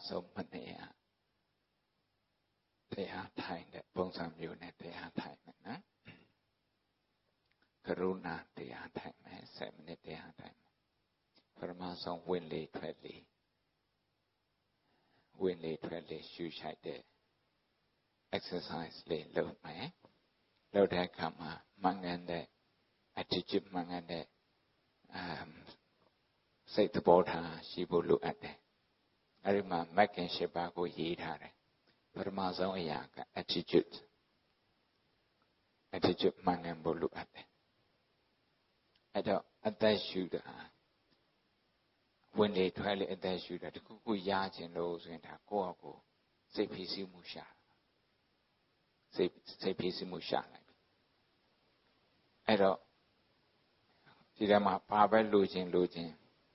ဆုံးမနေ့တရားထိုင်တဲ့ပုံစံမျိုးနဲ့တရားထိုင်မယ်နော်ကရုဏာတရားထိုင်မယ်7မိနစ်တရားထိုင်မယ်ပထမဆုံးဝင်လေထွက်လေရှူရှိုက်တဲ့ exercise လေးလုပ်မယ်လုပ်တဲ့အခါမှာမှန်ကန်တဲ့ attitude မှန်ကန်တဲ့စိတ်သဘောထားရှိဖို့လိုအပ်တယ်အဲဒီမှာ Mackin 8ပါးကိုရေးထားတယ်ပထမဆုံးအရာက attitude မှန်ကန်ဖို့လိုအပ်တယ်အဲ့တော့အသက်ရှူတာဝင်လေထွက်လေအသက်ရှူတာတခုခုရခြင်းလို့ဆိုရင်ဒါကိုယ့်အကိုစိတ်ဖိစီးမှုရှာစိတ်ဖိစီးမှုရှာလိုက်အဲ့တော့ဒီထဲမှာဘာပဲလိုချင်အဲ့ဒီ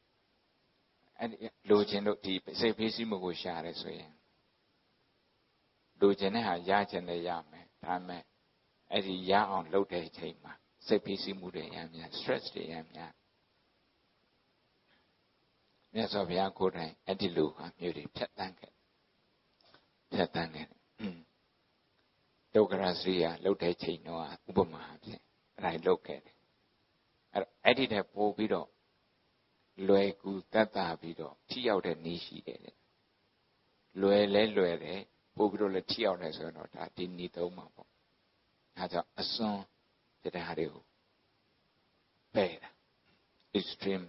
လိုချင်လို့ဒီစိတ်ဖိစီးမှုကိုရှာရဲဆိုရင်လိုချင်တဲ့ဟာရချင်တယ်ရမယ်ဒါပေမဲ့အဲ့ဒီရအောင်လုပ်တဲ့အချိန်မှာစိတ်ဖိစီးမှုတွေရများ stress တွေရများမြတ်စွာဘုရားကိုယ်တိုင်အဲ့ဒီလိုဟာမျိုးတွေဖြတ်တန်းခဲ့ဒုက္ခရစရိယာလုပ်တဲ့ချိန်တော့ဥပမာဖြင့်အဲ့ဒါလုပ်ခဲ့တယ်အဲ့ဒီတဲ့ပို့ပြီးတော့လွယ်ကူတတ်တာပြီးတော့ထိရောက်တဲ့နည်းရှိတယ်လွယ်တယ်ပို့ပြီးတော့လည်းထိရောက်တယ်ဆိုတော့ဒါဒီနည်းသုံးမှာပေါ့အဲဒါကြောင့်အစွန်းတဲ့ဟာတွေကိုပယ်တာ extreme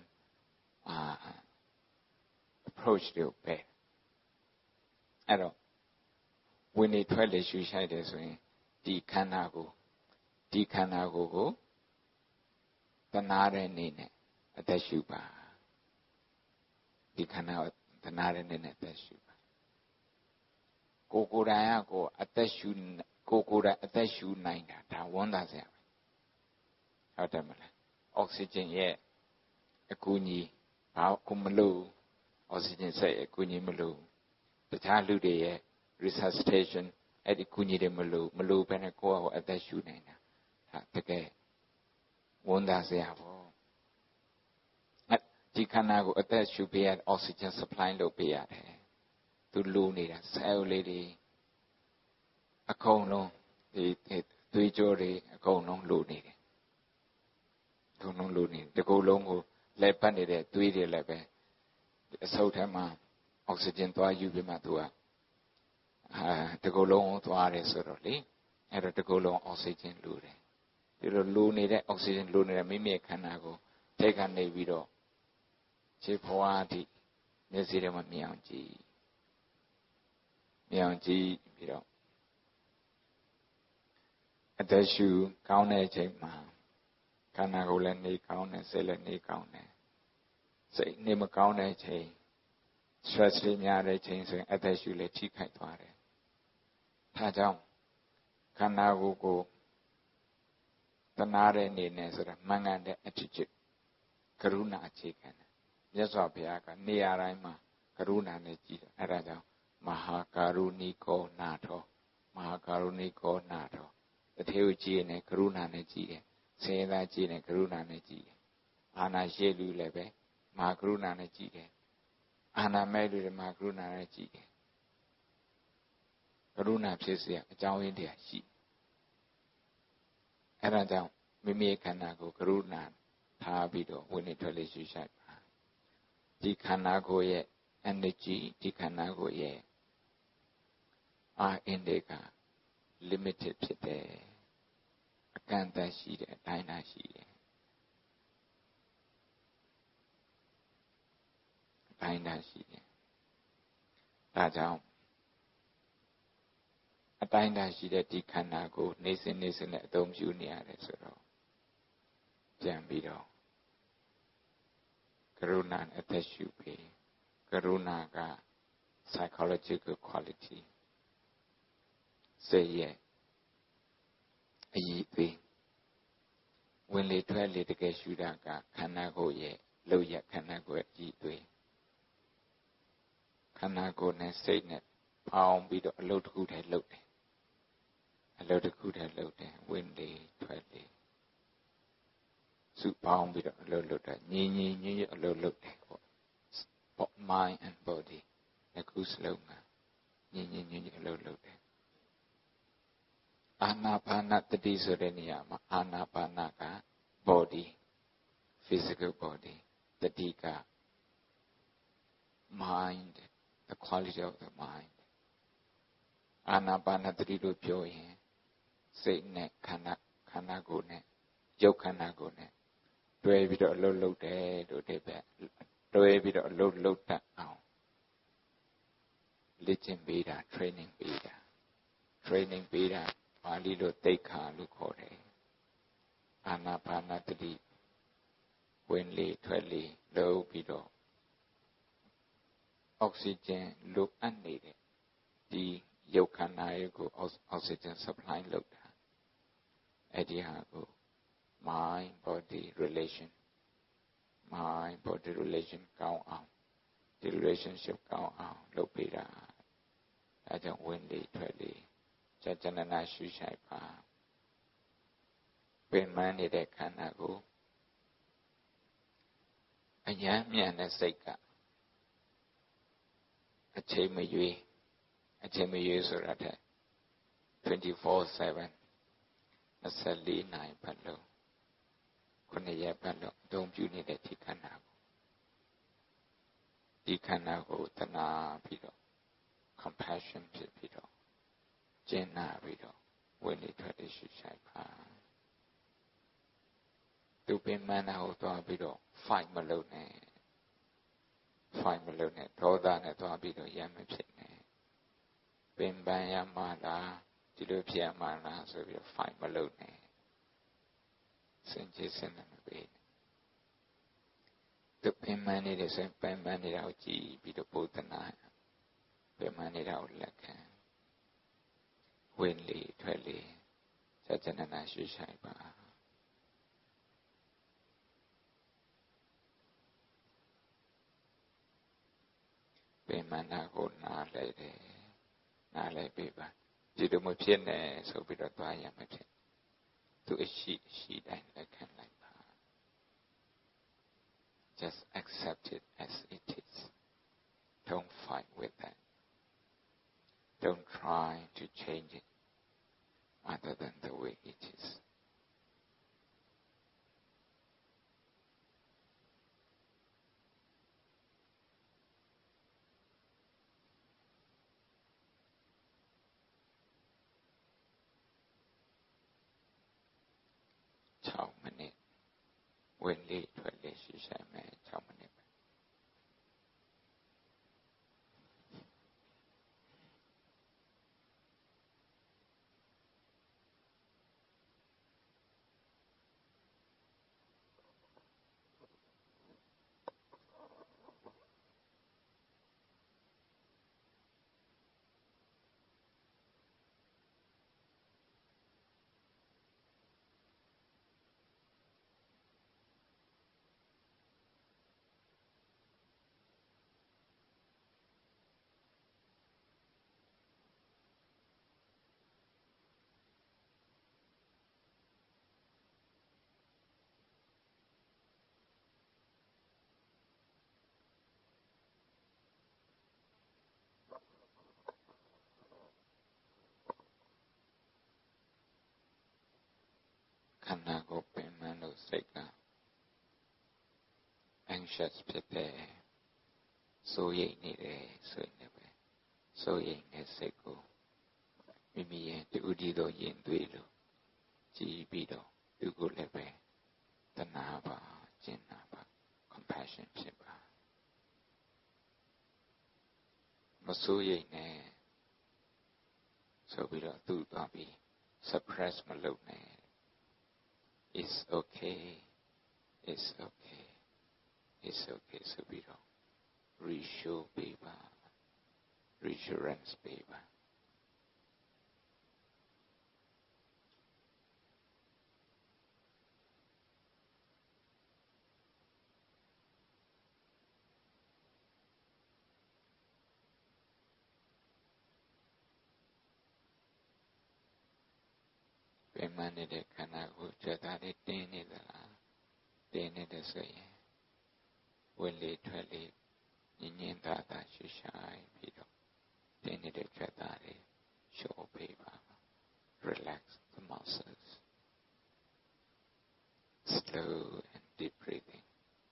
approach တွေကိုပယ်အဲ့တော့ဝင်နေထွက်လေရှူရှိုက်တယ်ဆိုရင်ဒီခန္ဓာကိုယ်ကိုတနာတဲ့အနေနဲ့အသက်ရှူပါဒီခန္ဓာကိုတနာတဲ့အနေနဲ့အသက်ရှူပါကိုယ်တိုင်အသက်ရှူနိုင်တာဒါဝမ်းသာစရာပဲဟုတ်တယ်မလားအောက်ဆီဂျင်ရဲ့အကူအညီဘာကိုမလို့အောက်ဆီဂျင်ဆက်ရဲ့အကူအညီမလို့တခြားလူတွေရဲ့ resuscitation အဲ့ဒီကူညီတယ်မလို့ဘယ်နဲ့ကိုယ့်အသက်ရှူနေတာဟာတကယ်ဝန်သာစရာပေါ့ဒီခန္ဓာကိုအသက်ရှူပေးရ oxygen supply လုပ်ပေးရတယ်သူလူနေတာ cell လေးတွေအကုန်လုံးဒီသွေးကြောတွေအကုန်လုံးလူနေတယ်တကုံလုံးကိုလဲပတ်နေတဲ့သွေးတွေလည်းပဲအဆုတ်ထဲမှာ oxygen သွားယူပြီးမှသူကတကုံလုံးသွားတယ်ဆိုတော့လေအဲ့တော့တကုံလုံး oxygen လူတယ်ဒီလိုလူနေတဲ့ oxygen လူနေတဲ့မိမိခန္ဓာကိုထိတ်ကနေပြီးတော့ခြေဖွားအထိမျက်စိထဲမှာမြင်အောင်ကြည့်ပြီးတော့အသက်ရှူကောင်းတဲ့အချိန်မှာခန္ဓာကိုယ်လည်းနေကောင်းတယ်စိတ်လည်းနေကောင်းတယ်စိတ်နေမကောင်းတဲ့အချိန် stress တွေများတဲ့အချိန်ဆိုရင်အသက်ရှူလည်းထိခိုက်သွားတယ်ဒါကြောင့်ခန္ဓာကိုယ်ကိုတနာတဲ့အနေနဲ့ဆိုတာမှန်ကန်တဲ့ attitude ကရုဏာအခြေခံတယ်မြတ်စွာဘုရားကနေရာတိုင်းမှာကရုဏာနဲ့ကြည်တယ်အဲဒါကြောင့်မဟာကာရုဏီကောနာထောတထေကိုကြည်နေကရုဏာနဲ့ကြည်တယ်ဆင်းရဲသားကြည်နေကရုဏာနဲ့ကြည်တယ်အာနာရှိလူလည်းပဲမဟာကရုဏာနဲ့ကြည်တယ်အာနာမဲ့လူတွေမဟာကရုဏာနဲ့ကြည်တယ်ကရုဏာဖြစ်စေအကြောင်းရင်းတရားရှိအဲဒါကြောင့်မိမိခန္ဓာကိုကရုဏာထားပြီးတော့ဝင်နေထွက်လေရှူရှိုက်ပါဒီခန္ဓာကိုယ်ရဲ့ energy ဒီခန္ဓာကိုယ်ရဲ့အားအင်းတွေက limited ဖြစ်တယ်အကန့်အသတ်ရှိတယ်အတိုင်းအတာရှိတယ်ဒါကြောင့်အတိုင်းအတာရှိတဲ့ဒီခန္ဓာကိုနေစဉ်နဲ့အသုံးပြုနေရတယ်ဆိုတော့ပြန်ပြီးတော့ကရုဏာအသက်ရှူပေးကရုဏာက psychological quality စိတ်ရဲ့အည်သွေးဝင်လေထွက်လေတကယ်ရှူတာကခန္ဓာကိုယ်ရဲ့လောက်ရခန္ဓာကိုယ်အည်သွေးခန္ဓာကိုယ်နဲ့စိတ်နဲ့ပေါင်းပြီးတော့အလုပ်တစ်ခုတည်းလုပ်တယ်ဝင်လေထွက်လေစုပေါင်းပြီးတော့အလုပ်လုပ်တာညီအလုပ်လုပ်တယ်ပေါ့ mind and body နှစ်ခုစလုံးကညင်ညင်ညင်အလုပ်လုပ်တယ်အာနာပါနတတိဆိုတဲ့နေရာမှာအာနာပါနက body physical body တတိက mind the quality of the mind အာနာပါနတတိလို့ပြောရင်စိတ်နဲ့ခန္ဓာကိုယ်နဲ့ရုပ်ခန္ဓာကိုယ်နဲ့တွဲပြီးတော့အလုပ်လုပ်တယ်လို့ဒီပဲတွဲပြီးတော့အလုပ်လုပ်တတ်အောင်လေ့ကျင့်ပေးတာ training ပေးတာပါဠိလိုသိက္ခာလို့ခေါ်တယ်အာနာပါနတတိဝင်လေထွက်လေလုပ်ပြီးတော့အောက်ဆီဂျင်လိုအပ်နေတဲ့ဒီရုပ်ခန္ဓာရဲ့ကိုအောက်ဆီဂျင် supply လုပ်တာအဲ့ဒီဟာကို mind body relation ကောင်းအောင်ဒီ relationship ကောင်းအောင်လုပ်ပေးတာအဲကြောင့်ဝင်လေထွက်လေကြာကျနနာရှုရှိုက်ပါပင်မနေတဲ့ခန္ဓာကိုအញ្ញမ်းမြန်တဲ့စိတ်ကအချိန်မရွေးဆိုတာတဲ့24/7 24နာရီပတ်လုံး9ရက်ပတ်လုံးအသုံးပြုနေတဲ့ဒီခန္ဓာကိုတနာပြီးတော့ compassion ဖြစ်ပြီးတော့ကျင့်နာပြီးတော့ဝင်လေထွက်လေရှုရှိုက်ပါသူပင်မနာကိုသွားပြီးတော့ fight မလုပ်နဲ့ဒေါသနဲ့သွားပြီးတော့ရမ်းမဖြစ်နဲ့ပင်ပန်းရမှလားဒီလိုဖြစ်ရမှလားဆိုပြီးတော့ fight မလုပ်နဲ့စင်ကြယ်စင်မပေးသူပင်ပန်းနေတဲ့ဆိုရင်ပင်ပန်းနေတာကိုကြည့်ပြီးတော့ပုဒ်တနာပင်ပန်းနေတာကိုလက်ခံဝင်လေထွက်လေစัจ jnana ရှုရှိုက်ပါပင်မနာကိုနားလိုက်ပေးပါဒီလိုမဖြစ်နဲ့ဆိုပြီးတော့သွားရမဖြစ်သူအရှိတိုင်းလက်ခံလိုက်ပါ just accept it as it is don't fight with that don't try to change it other than the way it is minutes ဝင်လေထွက်လေရှုရှိုက်မယ်6မိနစ်ခန္ဓာကိုယ်ပင်မလို့စိတ်က anxious ဖြစ်တယ်စိုးရိမ်နေတယ်ဆိုရင်ပဲစိုးရိမ်တဲ့စိတ်ကိုမိမိရဲ့တူတည်သောယဉ်သွေးလို့ကြည်ပြီးတော့သူကိုလည်းပဲတနာပါကျင့်နာပါ compassion ဖြစ်ပါမစိုးရိမ်နဲ့ဆိုပြီးတော့သူ့သွားပြီး suppress မလုပ်နဲ့It's okay ဆိုပြီးတော့ reassure ပေးပါ reassurance ပေးပါပင်မနေတဲ့ခန္ဓာကိုကြွတာလေးတင်းနေသလားတင်းနေတယ်ဆိုရင်ဝင်လေထွက်လေ Nyinda Shishai Pido. Then it is show paper. Relax the muscles. Slow and deep breathing.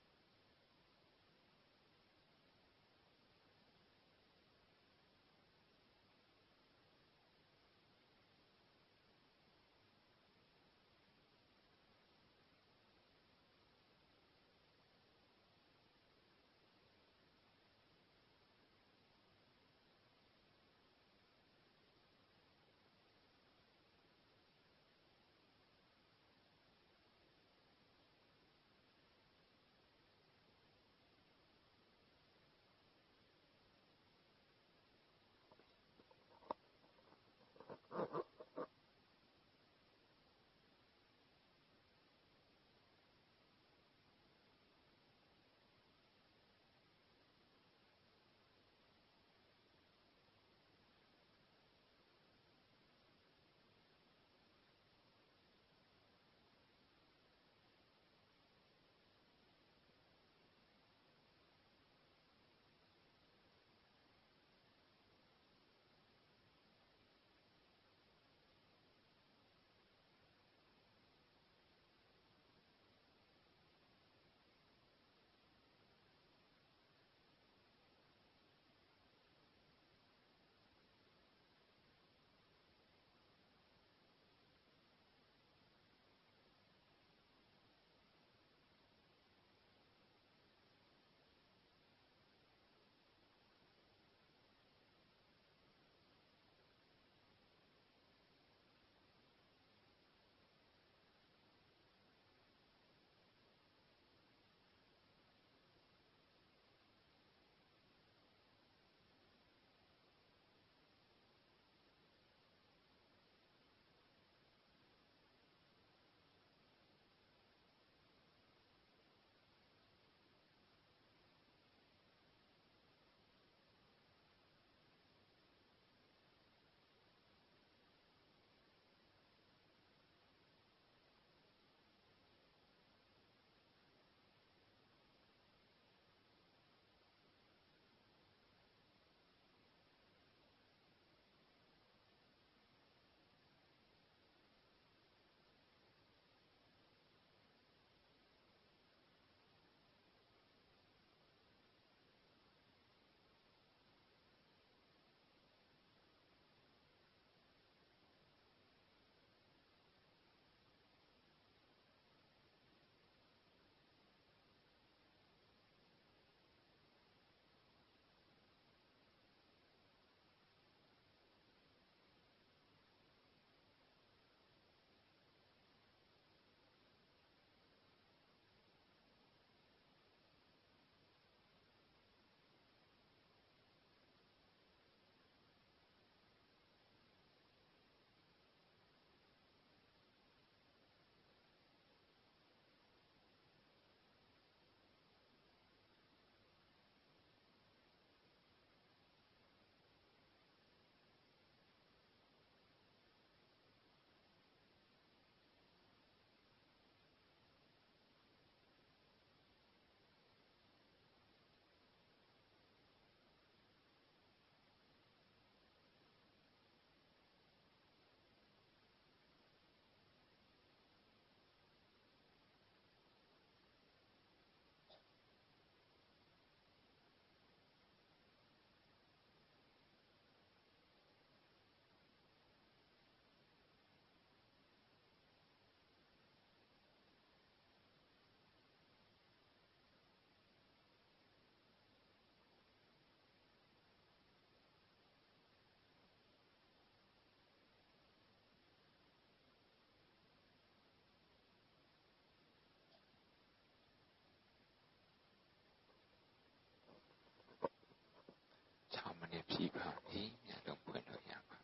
Chamane Pipa, Yadong Pueno Yama.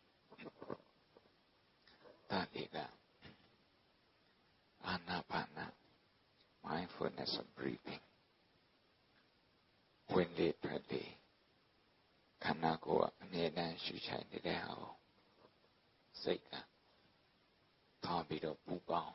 Taliga. Anapana. Mindfulness of breathing. When they pray, Kanago, Nedan Shuchai Nidao, Seika, Tombido Pubao,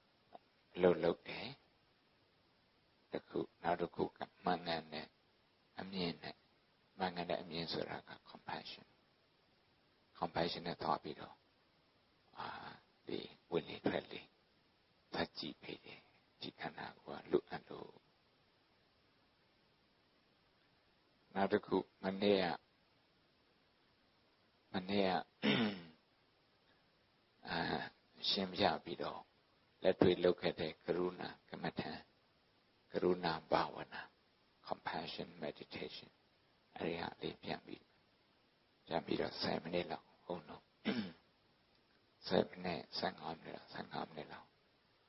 Lolo, the cook, now the cook, Manane, အမြင်နဲ့မှန်ကန်တဲ့အမြင်ဆိုတာက compassion နဲ့သွားပြီးတော့ဒီဝင်လေထွက်လေသတ်ကြည့်ပေးတယ်ဒီခန္ဓာကိုယ်ကလွတ်အပ်လို့နောက်တစ်ခုမနေ့ကရှင်းပြပြီးတော့လက်တွေ့လုပ်ခဲ့တဲ့ကရုဏာကမ္မထံကရုဏာဘာဝနာ compassion meditation အဲ့ဒီဟာလေးပြန်ပြီးတော့7မိနစ်လောက်ဟုတ်တော့7မိနစ်15မိနစ်လောက်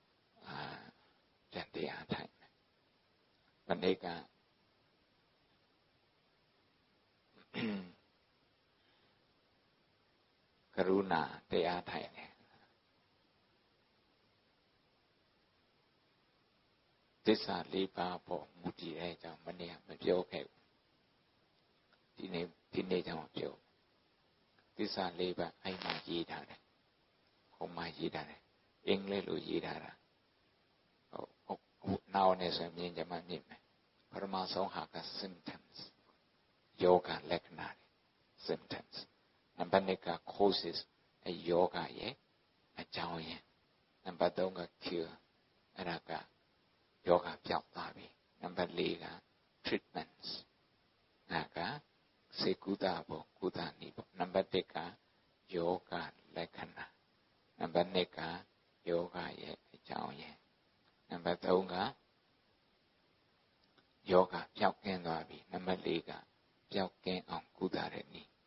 ပြန်တရားထိုင်မယ်မနေ့ကကရုဏာတရားထိုင်တယ်သစ္စာ၄ပါးပေါ်မူတည်တဲ့အကြောင်းမနေ့ကမပြောခဲ့ဘူးဒီနေ့ကြောင့်ပြောသစ္စာ၄ပါးအဲ့မှာရေးထားတယ်ဟိုမှာရေးထားတယ်အင်္ဂလိပ်လိုရေးထားတာဟုတ်နောက်နဲ့ဆိုမြင်ကြမှာမြင်မယ်ပထမဆုံးဟာက symptoms ယောဂလက္ခဏာတွေ symptoms နံပါတ်2က causes အယောဂရဲ့အကြောင်းရင်းနံပါတ်3က cure အဲ့ဒါကယောဂပြောက်သွားပြီနံပါတ်4က treatments နာကစေကုသဖို့ကုသနည်းပေါ့နံပါတ်1ကယောဂလက္ခဏာနံပါတ်2ကယောဂရဲ့အကြောင်းရင်းနံပါတ်3ကယောဂပြောက်ကင်းသွားပြီနံပါတ်4ကပြောက်ကင်းအောင်ကုသတဲ့နည်း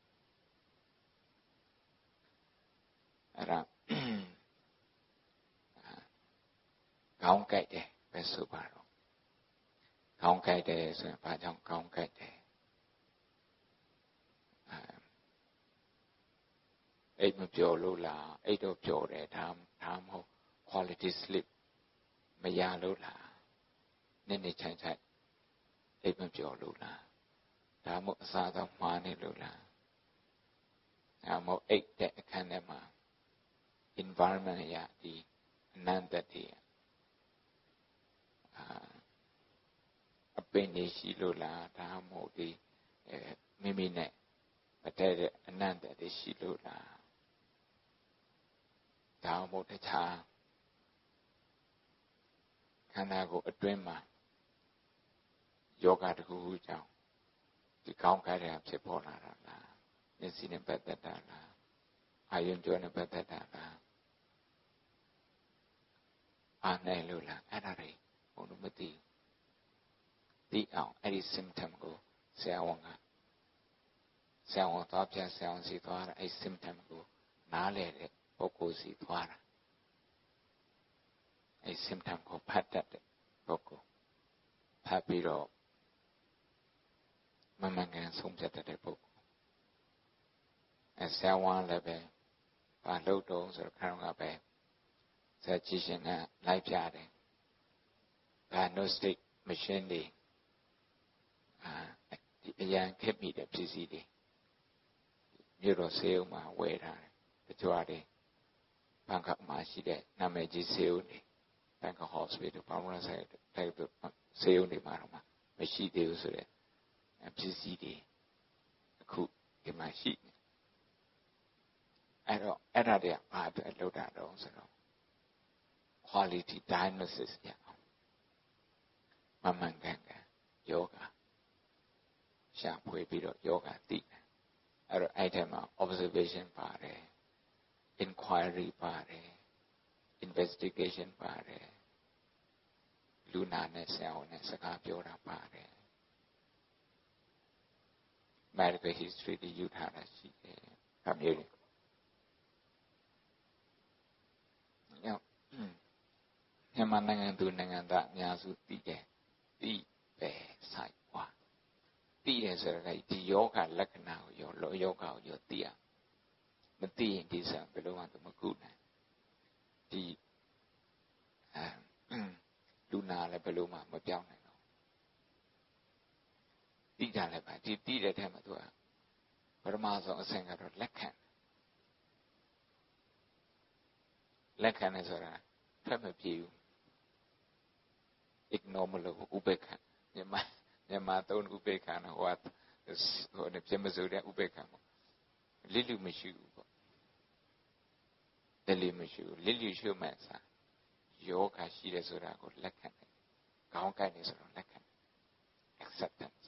အဲ့ဒါခေါင်းကိုက်တယ်ပဲဆိုပါတော့ခေါင်းကိုက်တယ်ဆိုရင်ဘာကြောင့်ခေါင်းကိုက်တယ်အိတ်မပျော်လို့လားအိတ်တော့ပျော်တယ်ဒါမဟုတ် quality sleep မရလို့လားနေ့ချိုင်အိတ်မပျော်လို့လားဒါမှမဟုတ်အစားတော့မှားနေလို့လားဒါမှမဟုတ်အိတ်တဲ့အခန်းထဲမှာ environment ရဒီအနန္တတည်းအပင်နေရှိလို့လားဒါမှမဟုတ်ဒီမိမိနဲ့မတည့်တဲ့အနန္တတည်းရှိလို့လားဒါမှမဟုတ်တခြားခန္ဓာကိုယ်အတွင်းမှာယောဂတစ်ခုခုကြောင့်ဒီကောင်းကြတဲ့ဖြစ်ပေါ်လာတာလားမျက်စိနဲ့ပတ်သက်တာလားအာယုံကြောနဲ့ပတ်သက်တာလားအားနိုင်လို့လားအဲ့ဒါတွေဘုံမသိအောင်အဲ့ဒီ symptom ကိုဆရာဝန်သွားပြဆရာဝန်စီသွားတာအဲ့ symptom ကိုနားလည်တဲ့ပုဂ္ဂိုလ်စီသွားတာအဲ့ symptom ကိုဖတ်တတ်တဲ့ပုဂ္ဂိုလ်ဖတ်ပြီးတော့မမှန်ကန်ဆုံးဖြတ်တတ်တဲ့ပုဂ္ဂိုလ်အဲ့ဆရာဝန်လည်းပဲဘာလုပ်တော့ဆိုတော့ခဏကပဲဆရာကြီးရှင်ကလိုက်ပြတယ် diagnostic machine တွေဒီအရန်ခက်မိတဲ့ပစ္စည်းတွေမြို့တော်ဆေးရုံမှာဝယ်ထားတယ်တချို့အတွေဘန်ကောက်မှာရှိတဲ့နာမည်ကြီးဆေးရုံတွေဘန်ကောက် hospital ဘာမှမဆိုင်တဲ့ဆေးရုံတွေမှာတော့မရှိသေးဘူးဆိုတဲ့ပစ္စည်းတွေအခုဒီမှာရှိနေအဲ့တော့အဲ့ဒါတွေကဘာအတွက်လုပ်တာတော့ဆိုတော့ quality diagnosis ရအောင်မှန်ကန်ယောဂရှာဖွေပြီးတော့ယောဂသိတယ်အဲ့တော့အဲ့ထဲမှာ observation ပါတယ် inquiry ပါတယ် investigation ပါတယ်လူနာနဲ့ဆရာဝန်နဲ့စကားပြောတာပါတယ် medical history တွေယူထားတာရှိတယ်ဒါမျိုးတွေမြန်မာနိုင်ငံသူနိုင်ငံသားအများစုသိတယ်သိပဲဆိုင်กว่าသိတယ်ဆိုတော့ဒီယောဂလက္ခဏာကိုယောဂကိုယောသိရမသိရင်ဒီဆံဘယ်လိုမှမကုနိုင်ဒီလူနာလည်းဘယ်လိုမှမပြောင်းနိုင်တော့သိကြလည်းပါဒီသိတဲ့ထဲမှာသူကပထမဆုံးအဆင့်ကတော့လက်ခံတယ်ဆိုတာဖက်မပြေဘူး ignore မလုပ်ဥပေက္ခမြန်မာမှာသုံးဥပေက္ခာနော်ဟိုနဲ့ပြမစိုးတဲ့ဥပေက္ခာပေါ့လစ်လူမရှိဘူးပေါ့လစ်လူမရှိဘူးလစ်လူရှုမှတ်စားယောဂရှိတယ်ဆိုတာကိုလက်ခံတယ်ခေါင်းကိုက်နေဆိုတော့လက်ခံ acceptance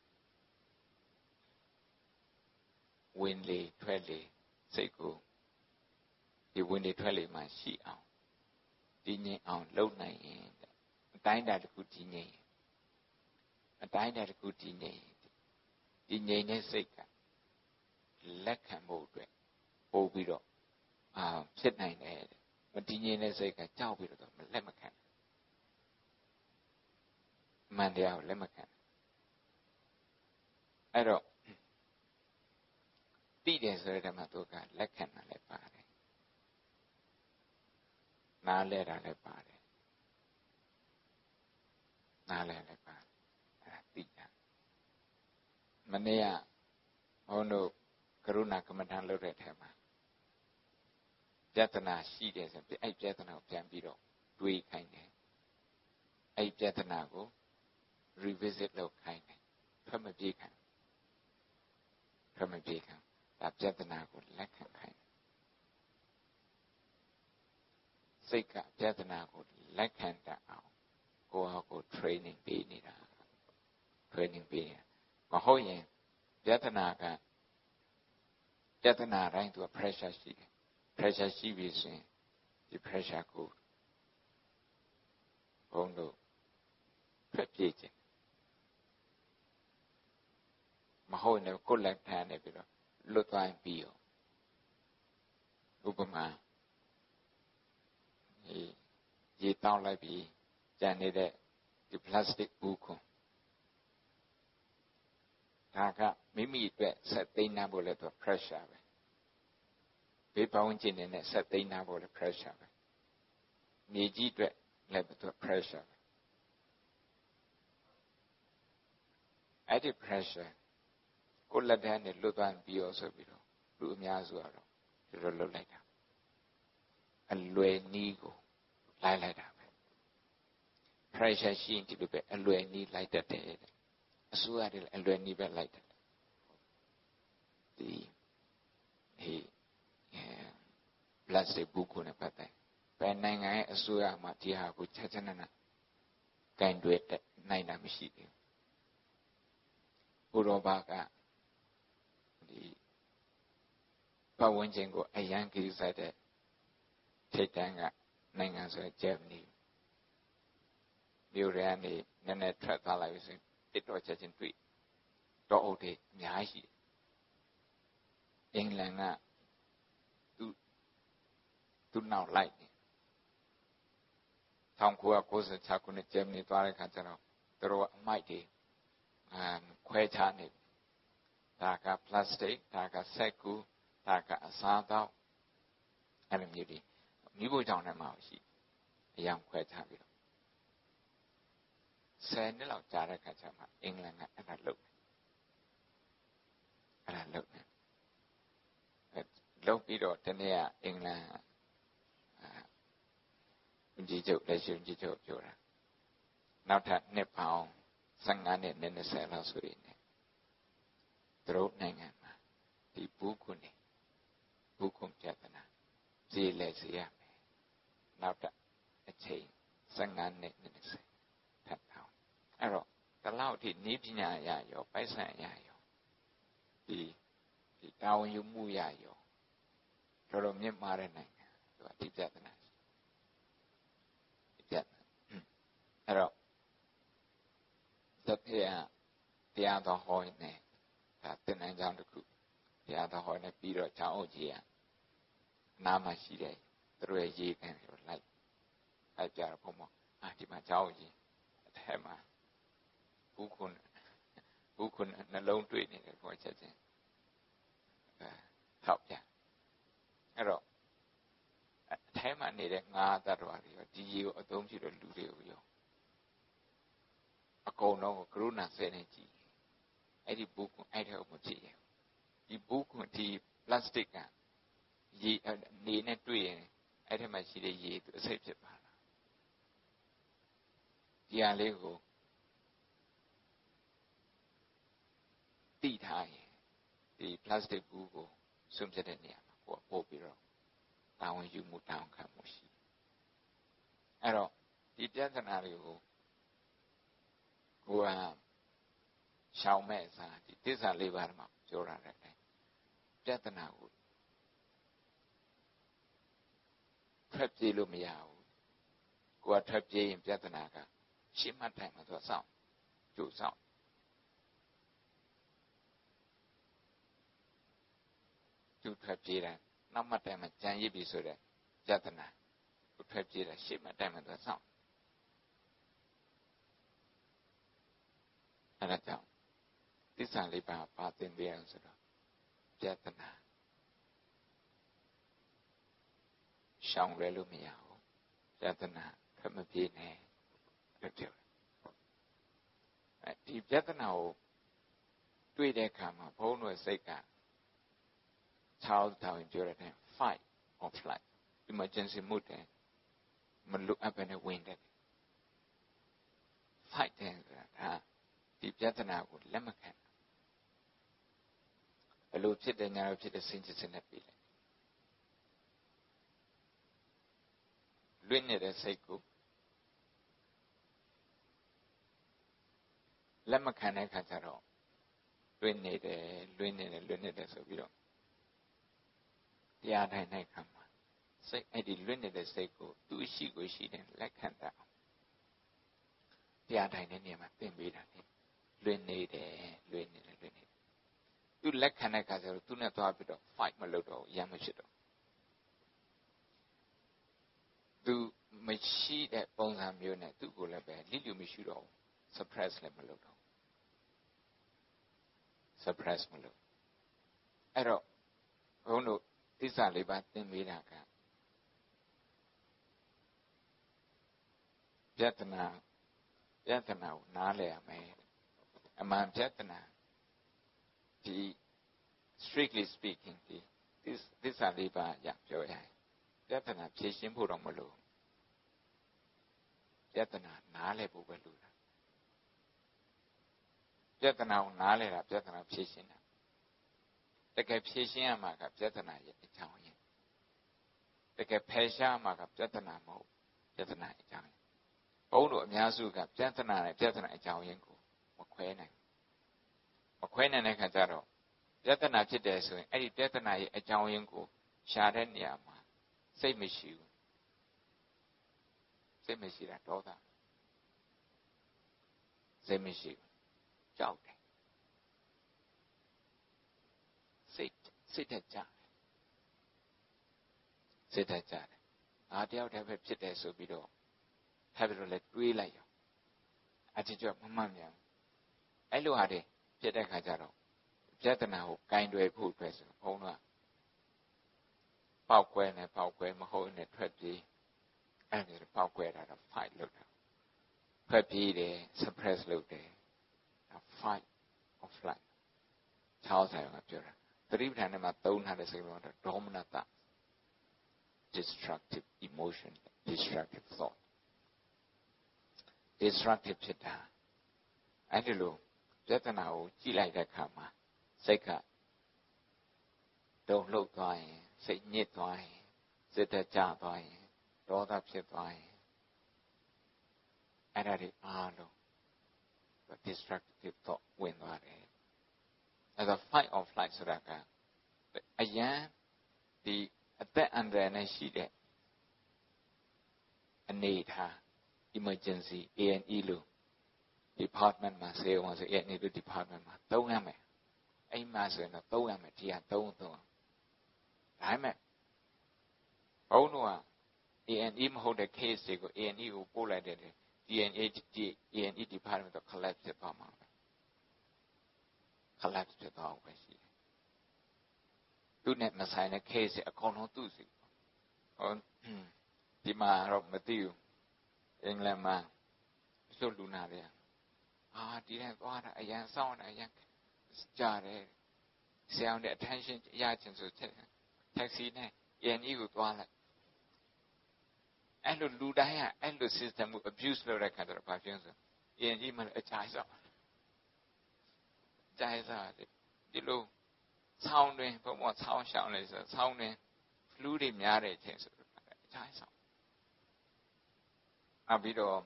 ဝင်လေထွက်လေစိတ်ကိုဒီဝင်လေထွက်လေမှရှိအောင်တည်ငြိမ်အောင်လုပ်နိုင်ရင်အတိုင်းအတာတစ်ခုတည်ငြိမ်ရင်အတိုင်းအတာတစ်ခုတည်ငြိမ်တည်ငြိမ်တဲ့စိတ်ကလက်ခံဖို့အတွက်ပို့ပြီးတော့ဖြစ်နိုင်တယ်မတည်ငြိမ်တဲ့စိတ်ကကြောက်ပြီးတော့လက်မခံမှန်တရားကိုလက်မခံအဲ့တော့သိတယ်ဆိုတဲ့မှာသူကလက်ခံတာလည်းပါတယ်နားလဲတာလည်းပါတယ်နားလဲလည်းပါတယ်အဲ့ဒါသိတာမနေ့ကဘုန်းတို့ကရုဏာကမ္မဋ္ဌာန်းလုပ်တဲ့ထဲမှာပြဿနာရှိတယ်ဆိုပြီးအဲ့ပြဿနာကိုပြန်ပြီးတော့တွေးခိုင်းတယ်အဲ့ပြဿနာကို revisit လုပ်ခိုင်းတယ်ထွက်မပြေးခံဒါပြဿနာကိုလက်ခံခိုင်းစိတ်ကပြဿနာကိုလက်ခံတတ်အောင်ကိုယ့်ဟာကို training ပေးနေတာမဟုတ်ရင်ပြဿနာတိုင်းသူက pressure ရှိတယ် pressure ရှိပြီဆိုရင်ဒီ pressure ကိုဘုံတို့ထွက်ပြေးခြင်းမဟုတ်ရင်ကိုယ်လက်ခံနေပြီးတော့လွတ်သွားပြီးရောဥပမာရေတောင်းလိုက်ပြီးကျန်နေတဲ့ဒီ plastic ဘူးခွန်ဒါကမိမိအတွက်ဆက်သိမ်းနှံဖို့လည်းသူ pressure ပဲဘေးပေါင်းကျင်နေတဲ့ဆက်သိမ်းနှံဖို့လည်း pressure ပဲမြေကြီးအတွက်လည်းသူ pressure ပဲအဲ့ဒီ pressure ကိုလက်ထဲနဲ့လွတ်သွားပြီးရောဆိုပြီးတော့လူအများစုကတော့ဒီလိုလွတ်လိုက်တာအလွယ်နီးကိုလိုက်တာပဲ pressure ရှိရင်ဒီလိုပဲအလွယ်နီးလိုက်တတ်တယ်အစိုးရတွေလည်းအလွယ်နီးပဲလိုက်တယ်ဒီplastic ဘူးကိုနဲ့ပတ်သက်ဘယ်နိုင်ငံရဲ့အစိုးရမှာဒီဟာကိုချက်နာကင်တွယ်နိုင်တာမရှိဘူးဥရောပကဒီပတ်ဝန်းကျင်ကိုအရန်ကိစ္စတဲ့ထိတ်တန်းကနိုင်ငံဆိုဂျာမနီမြို့ရန်နေနည်းနည်းထွက်သွားလိုက်ပြီဆိုတစ်တော့ချက်ချင်းတွေ့တော့အုပ်တွေအများကြီးအင်္ဂလန်ကသူနောက်လိုက်နေ1996ခုနှစ်ဂျာမနီသွားတဲ့ခါကျတော့သူတို့အမိုက်တွေခွဲခြားနေဒါက plastic ဒါကစက်ကူဒါကအစားသောက်အဲ့လိုမျိုးတွေမိဖို့ကြောင့်လည်းမဟုတ်ရှိအရင်ခွဲခြားပြီးတော့10နှစ်လောက်ကြာတဲ့ခါကျမှအင်္ဂလန်ကအဲ့ဒါလုပ်ပြီးတော့တနေ့ကအင်္ဂလန်ဦးကြီးချုပ်လက်ရှိဦးကြီးချုပ်ပြောတာနောက်ထပ်နှစ်ပေါင်း15နှစ်နဲ့20လောက်ဆိုရင်သူတို့နိုင်ငံမှာဒီဘူးခွန်ပြဿနာကြည်လဲစေရမယ်နောက်ထပ်အချိန်15နှစ်နဲ့20ထပ်ပေါင်းအဲ့တော့ဒီလောက်ထိနည်းပညာရရောပိုက်ဆံရရောဒီတာဝန်ယူမှုရရောတော်မြင့်မားတဲ့နိုင်ငံသူကဒီပြဿနာအဲ့တော့တရားတော်ဟောနေဒါသင်္นานကြောင့်တခုတရားတော်ဟောနေပြီးတော့ကျောင်းအုပ်ကြီးအနားမှာရှိတယ်သူတို့ရဲ့ရေကန်ကိုလိုက်ကြတော့ဘုံမဒီမှာကျောင်းအုပ်ကြီးအထက်မှာဘူးခွန်နှလုံးတွေ့နေတယ်ခေါ်ချက်ချင်းထောက်ပြအဲ့တော့အထဲမှာနေတဲ့ငါးတတ္တဝါတွေရောဒီရေကိုအသုံးပြုတဲ့လူတွေကိုရောအကုန်လုံးကိုကရုဏာစေနေကြည့်အဲ့ဒီဘူးခွန်အဲ့ထဲကိုမကြည့်ရဒီဘူးခွန်ဒီ plastic ကရေနေနဲ့တွေ့ရင်အဲ့ထဲမှာရှိတဲ့ရေသူအဆိပ်ဖြစ်ပါလားဒီဟာလေးကိုတိထားရင်ဒီ plastic ဘူးကိုစွန့်ပစ်တဲ့နေရာမှာကိုပို့ပြီးတော့တာဝန်ယူမှုတောင်းခံမှုရှိအဲ့တော့ဒီပြဿနာတွေကိုကိုကရှောင်မဲ့အစားဒီသစ္စာလေးပါးမှာပြောရတယ်ပြဿနာကိုထွက်ပြေးလို့မရဘူးကိုကထွက်ပြေးရင်ပြဿနာကရှင်းမှတ်တိုင်းမှာသူစောင့်ကြိုစောင့်သူထွက်ပြေးတယ်နောက်မှတ်တိုင်းမှာကြံရစ်ပြီဆိုတဲ့ပြဿနာကိုထွက်ပြေးတယ်ရှင်းမှတ်တိုင်းမှာသူစောင့်အဲ့ဒါကြောင့်သစ္စာလေးပါးပါသင်ပေးအောင်ဆိုတော့ပြဿနာရှောင်ရဲလို့မရဘူးပြဿနာထွက်မပြေးနဲ့လို့ပြောတယ်ဒီပြဿနာကိုတွေ့တဲ့အခါမှာဘုန်းတော်စိတ်က6တောင်ပြောတဲ့ fight or flight emergency mood တဲ့မလွတ်အပ်ပဲနဲ့ဝင်တယ် fight တဲ့ဆိုတာဒီပြဿနာကိုလက်မခံဘယ်လိုဖြစ်တယ်ညာလို့ဖြစ်တဲ့စဉ်းစစ်နဲ့ပြီးလိုက်လွတ်နေတဲ့စိတ်ကိုလက်မခံတဲ့အခါကျတော့လွတ်နေတယ်ဆိုပြီးတော့တရားထိုင်တဲ့အခါမှာစိတ်အဲ့ဒီလွတ်နေတဲ့စိတ်ကိုသူ့ရှိကိုရှိတယ်လက်ခံတာတရားထိုင်တဲ့နေရာမှာသင်ပေးတာလေလွတ်နေတယ်သူလက်ခံတဲ့အခါကျတော့သူနဲ့သွားပြီးတော့ fight မလုပ်တော့ရမ်းမဖြစ်တော့သူမရှိတဲ့ပုံစံမျိုးနဲ့သူ့ကိုလည်းပဲလိလူမရှိတော့ suppress လည်းမလုပ်တော့ suppress မလုပ်အဲ့တော့ဘုန်းတို့သစ္စာလေးပါးသင်ပေးတာကပြဿနာကိုနားလည်ရမယ်အမှန်ပြဿနာဒီ strictly speaking ဒီသစ္စာလေးပါးအရပြောရရင်ပြဿနာဖြေရှင်းဖို့တော့မလိုပြဿနာနားလည်ဖို့ပဲလိုတာပြဿနာကိုနားလည်တာပြဿနာဖြေရှင်းတာတကယ်ဖြေရှင်းရမှာကပြဿနာရဲ့အကြောင်းရင်းတကယ်ဖယ်ရှားမှာကပြဿနာမဟုတ်ပြဿနာအကြောင်းရင်းဘုန်းတော်အများစုကပြဿနာနဲ့ပြဿနာအကြောင်းရင်းကိုမခွဲနိုင်တဲ့ခါကျတော့ပြဿနာဖြစ်တယ်ဆိုရင်အဲ့ဒီပြဿနာရဲ့အကြောင်းရင်းကိုရှာတဲ့နေရာမှာစိတ်မရှိဘူးစိတ်မရှိတာဒေါသစိတ်မရှိဘူးကြောက်တယ်စိတ်တက်ကြတယ်တယောက်တည်းပဲဖြစ်တယ်ဆိုပြီးတော့ထပ်ပြီးတော့လည်းတွေးလိုက်ရောအကြည့်ကြမမှန်မြန်အဲ့လိုဟာတွေဖြစ်တဲ့ခါကျတော့ပြဿနာကိုကင်တွယ်ဖို့အတွက်ဆိုဘုန်းတော်ပေါက်ကွဲမဟုတ်နဲ့ထွက်ပြေးအဲ့ဒါမျိုးပေါက်ကွဲတာတော့ fight လုပ်တာထွက်ပြေးတယ် suppress လုပ်တယ် fight or flight ချောင်းဆိုင်ကပြောတာသတိပဋ္ဌာန်ထဲမှာသုံးထားတဲ့စကားလုံးတော့ဒေါမနတ destructive emotion destructive thought destructive ဖြစ်တာအဲ့ဒီလိုပြဿနာကိုကြည့်လိုက်တဲ့အခါမှာစိတ်ကတုန်လှုပ်သွားရင်စိတ်ညစ်သွားရင်စိတ်တက်ကြသွားရင်ဒေါသဖြစ်သွားရင်အဲ့ဒါတွေအားလုံး destructive thought ဝင်သွားတယ်အဲ့ဒါ fight or flight ဆိုတာကအရန်ဒီအသက်အန္တရာယ်နဲ့ရှိတဲ့အနေထား emergency A&E လို့ department မှာဆေးဝန်ဆို A&E လို့ department မှာသုံးရမယ်အိမ်မှာဆိုရင်တော့သုံးရမယ်ဒီဟာသုံးဒါပေမဲ့ဘုန်းတော်က A&E မဟုတ်တဲ့ case တွေကို A&E ကိုပို့လိုက်တဲ့ A&E department တော့ collapse ဖြစ်သွားမှာပဲ collapse ဖြစ်သွားအောင်ပဲရှိတယ်သူနဲ့မဆိုင်တဲ့ case အကုန်လုံးသူ့စီဒီမှာတော့မသိဘူးအင်္ဂလန်မှာစွလူနာတွေဒီနဲ့သွားတာအရန်စောင်းတာအရန်ကြားတယ်ဆရာနဲ့ attention ရချင်ဆိုtaxi နဲ့ A&E ကိုသွားလိုက်အဲ့လိုလူတိုင်းကအဲ့လို system ကို abuse လုပ်တဲ့ခါကျတော့ဘာဖြစ်လဲဆို A&E မှာအချားစောင်းကြိုက်စားတယ်ဒီလိုဆောင်းတွင်ဘုံဘဆောင်းရှောင်းเลยဆိုဆောင်းတွင်ဖလူးတွေများတဲ့အချိန်ဆိုတော့အကြိုက်ဆောင်နောက်ပြီးတော့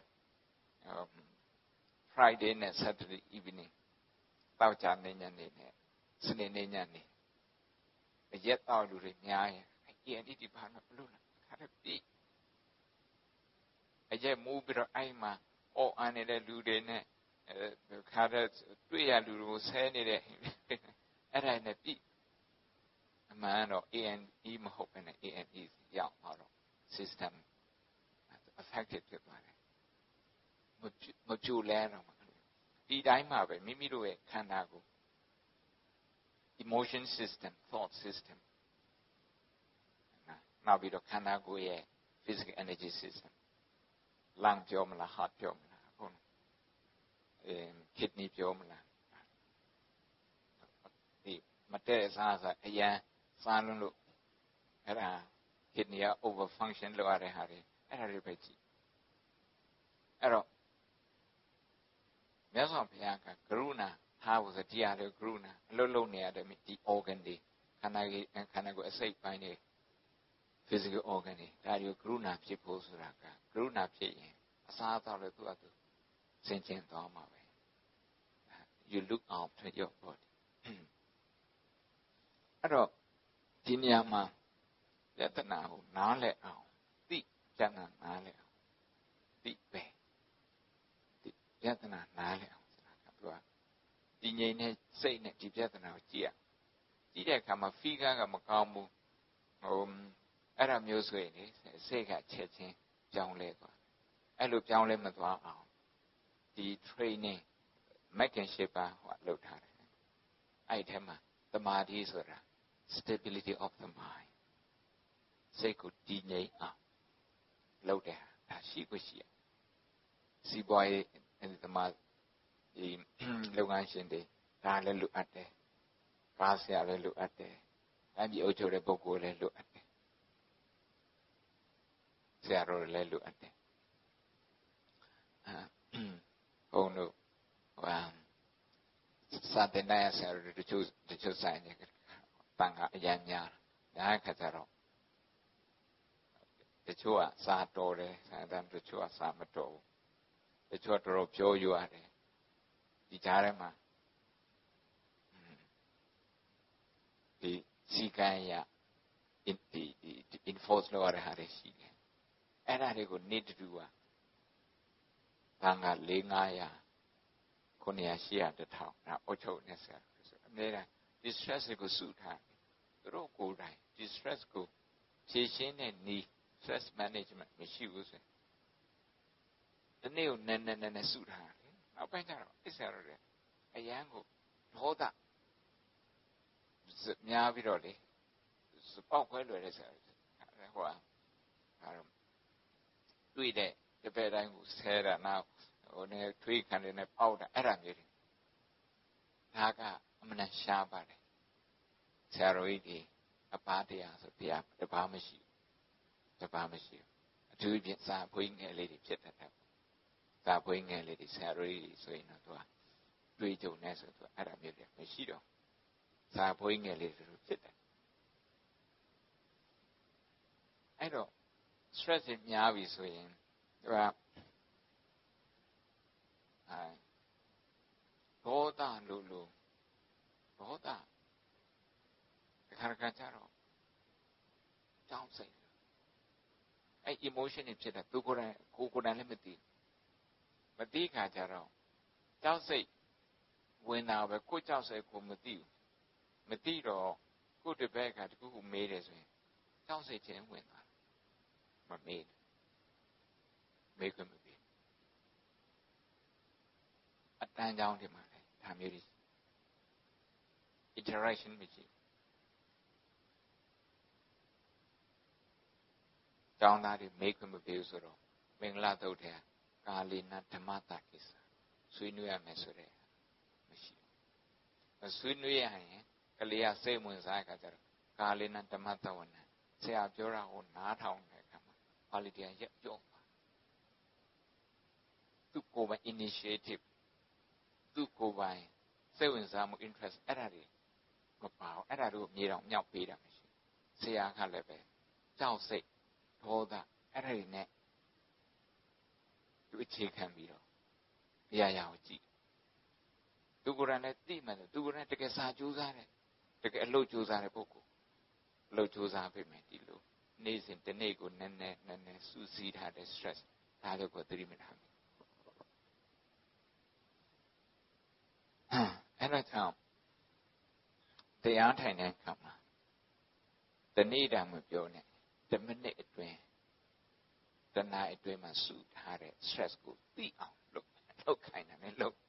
Friday နဲ့ Saturday evening တောက်ကြနေညနေနဲ့စနေနေ့ညနေရက်တော့လူတွေများရင်အဲ့ဒီဘာမှမလုပ်နဲ့ခါရပြီအရက်မူးပြီးတော့အဲ့မှာအော်အန်နေတဲ့လူတွေနဲ့ခါရတွေ့ရလူတွေကိုဆဲနေတဲ့အဲ့ဒါနဲ့ပြီအမှန်တော့ ANE မဟုတ်ဘဲနဲ့ ANE ရောက်တော့ system affected ဖြစ်သွားတယ်မကြိုလဲတော့ဒီတိုင်းမှာပဲမိမိတို့ရဲ့ခန္ဓာကို emotion system thought system နောက်ပြီးတော့ခန္ဓာကိုယ်ရဲ့ physical energy system လမ်းပြောမလား heart ပြောမလားဟုတ်kidney ပြောမလားဒီမတည့်စားအရန်စားလွန်းလို့အဲ့ဒါ kidney က over function လုပ်ရတဲ့ဟာတွေအဲ့ဒါတွေပဲကြည့်အဲ့တော့မြတ်စွာဘုရားကကရုဏာထားဖို့ဆိုတရားလေကရုဏာအလုံးလုံးနေရတဲ့ဒီ organ တွေခန္ဓာကိုယ်အစိတ်ပိုင်းတွေ physical organ တွေဒါတွေကရုဏာဖြစ်ဖို့ဆိုတာကကရုဏာဖြစ်ရင်အစားအသောက်လည်းသူ့အတူစင်ကြင်သွားမှာပဲ you look after your body အဲ့တော့ဒီနေရာမှာယတနာကိုနားလည်အောင်သိယတနာနားလည်အောင်သိပဲဒီယတနာနားလည်အောင်ဆိုတာကသူကဒီငြိမ်တဲ့စိတ်နဲ့ဒီယတနာကိုကြည့်တဲ့အခါမှာ figure ကမကောင်းဘူးအဲ့ဒါမျိုးဆိုရင်စိတ်ကချက်ချင်းပြောင်းလဲသွားအဲ့လိုပြောင်းလဲမသွားအောင်ဒီ training mechanism ဟောလုပ်ထားတယ်အဲ့ထဲမှာသမာဓိဆိုတာ stability of the mind စိတ်ကိုတည်ငြိမ်အောင်လုပ်တယ်ဒါရှိကိုရှိရစီးပွားရေးသမားဒီလုပ်ငန်းရှင်တွေဒါလည်းလိုအပ်တယ်ကားဆရာလည်းလိုအပ်တယ်အဲ့ဒီအုပ်ချုပ်တဲ့ပုဂ္ဂိုလ်လည်းလိုအပ်တယ်ဆရာတော်လည်းလိုအပ်တယ်ဘုံတို့စာတင်တဲ့ဆရာတော်တချို့ဆိုင်နေတန်ခါအရန်များဒါခါကြတော့တချို့ကစာတော်တယ်တချို့ကစာမတော်ဘူးတချို့ကတော့ပြောယူရတယ်ဒီကြားထဲမှာဒီစီကံရ enforce လုပ်ရတဲ့ဟာတွေရှိတယ်အဲ့ဒါတွေကိုနေ့တူကဘာငါ400 900 800 1000ဒါအုတ်ချုပ်နေဆရာဆိုအများကြီး distress ကိုစုထားတယ်သူတို့ကိုယ်တိုင် distress ကိုဖြေရှင်းတဲ့နည်း stress management မရှိဘူးဆိုဒီနေ့ကိုနည်းနည်းစုထားတယ်နောက်ပိုင်းကျတော့အဲ့ဆရာတို့တွေအရန်ကိုဒေါသများပြီးတော့လေပေါက်ခွဲလွယ်တဲ့ဆရာတွေဟိုတွေ့တဲ့တပည့်တိုင်းကိုဆဲတာနောက်ဟိုနေထွေးခံနေနဲ့ပေါက်တာအဲ့ဒါမျိုးတွေဒါကအမှန်ရှားပါတယ်ဆရာတော်ကြီးဒီအပါတရားဆိုတရားတပါးမရှိအထူးဖြင့်စာဖွေးငယ်လေးတွေဖြစ်တတ်တယ်စာဖွေးငယ်လေးတွေဆရာတော်ကြီးဆိုရင်တော့သူကတွေးကြုံနေဆိုသူအဲ့ဒါမျိုးတွေမရှိတော့စာဖွေးငယ်လေးတွေဖြစ်တယ်အဲ့တော့ stress များပြီဆိုရင်သူကဒေါသလို့ဒေါသတခါကြတော့ကြောက်စိတ်အဲ့ emotion တွေဖြစ်တယ်သူကိုယ်တိုင်လည်းမသိခါကြတော့ကြောက်စိတ်ဝင်တာပဲကိုကြောက်စိတ်ကိုမသိဘူးမသိတော့ကိုတပည့်ကတခုခုမေးတယ်ဆိုရင်ကြောက်စိတ်ချင်းဝင်သွားမမေးခွင့်မပေးအတန်းကြောင်းဒီမှာလေဒါမျိုးတွေ interaction မရှိကျောင်းသားတွေမေးခွင့်မပေးဘူးဆိုတော့မင်္ဂလာသုတ်ထဲကာလိနဓမ္မတာကိစ္စဆွေးနွေးရမယ်ဆိုတဲ့မရှိဘူးဆွေးနွေးရရင်ကလေးကစိတ်ဝင်စားကြကြတော့ကာလိနဓမ္မတဝနဆရာပြောတာကိုနားထောင်တဲ့အခါမှာပါဠိတရားရက်ကြော့သူကိုယ်ပိုင် initiative သူကိုယ်ပိုင်စိတ်ဝင်စားမှု interest အဲ့ဒါတွေမပါဘူးအဲ့ဒါတို့မြေတောင်မြောက်ပေးတာမရှိဆရာကလည်းပဲကြောက်စိတ်ဒေါသအဲ့ဒါတွေနဲ့သူအခြေခံပြီးတော့အရာရာကိုကြည့်သူကိုယ်တိုင်လည်းသိမှဆိုသူကိုယ်တိုင်တကယ်စာကြိုးစားတယ်တကယ်အလုပ်ကြိုးစားတဲ့ပုဂ္ဂိုလ်အလုပ်ကြိုးစားပေးမယ်ဒီလိုနေ့စဉ်တစ်နေ့ကိုနည်းနည်းစူးစီးထားတဲ့ stress ဒါတို့ကိုသတိမထားဘူးအဲ့ဒါကြောင့်တရားထိုင်တဲ့အခါမှာတနေ့တာမပြောနဲ့10မိနစ်အတွင်းတနားအတွင်းမှာစုထားတဲ့ stress ကိုသိအောင်လုပ်ခိုင်းတာနဲ့လုပ်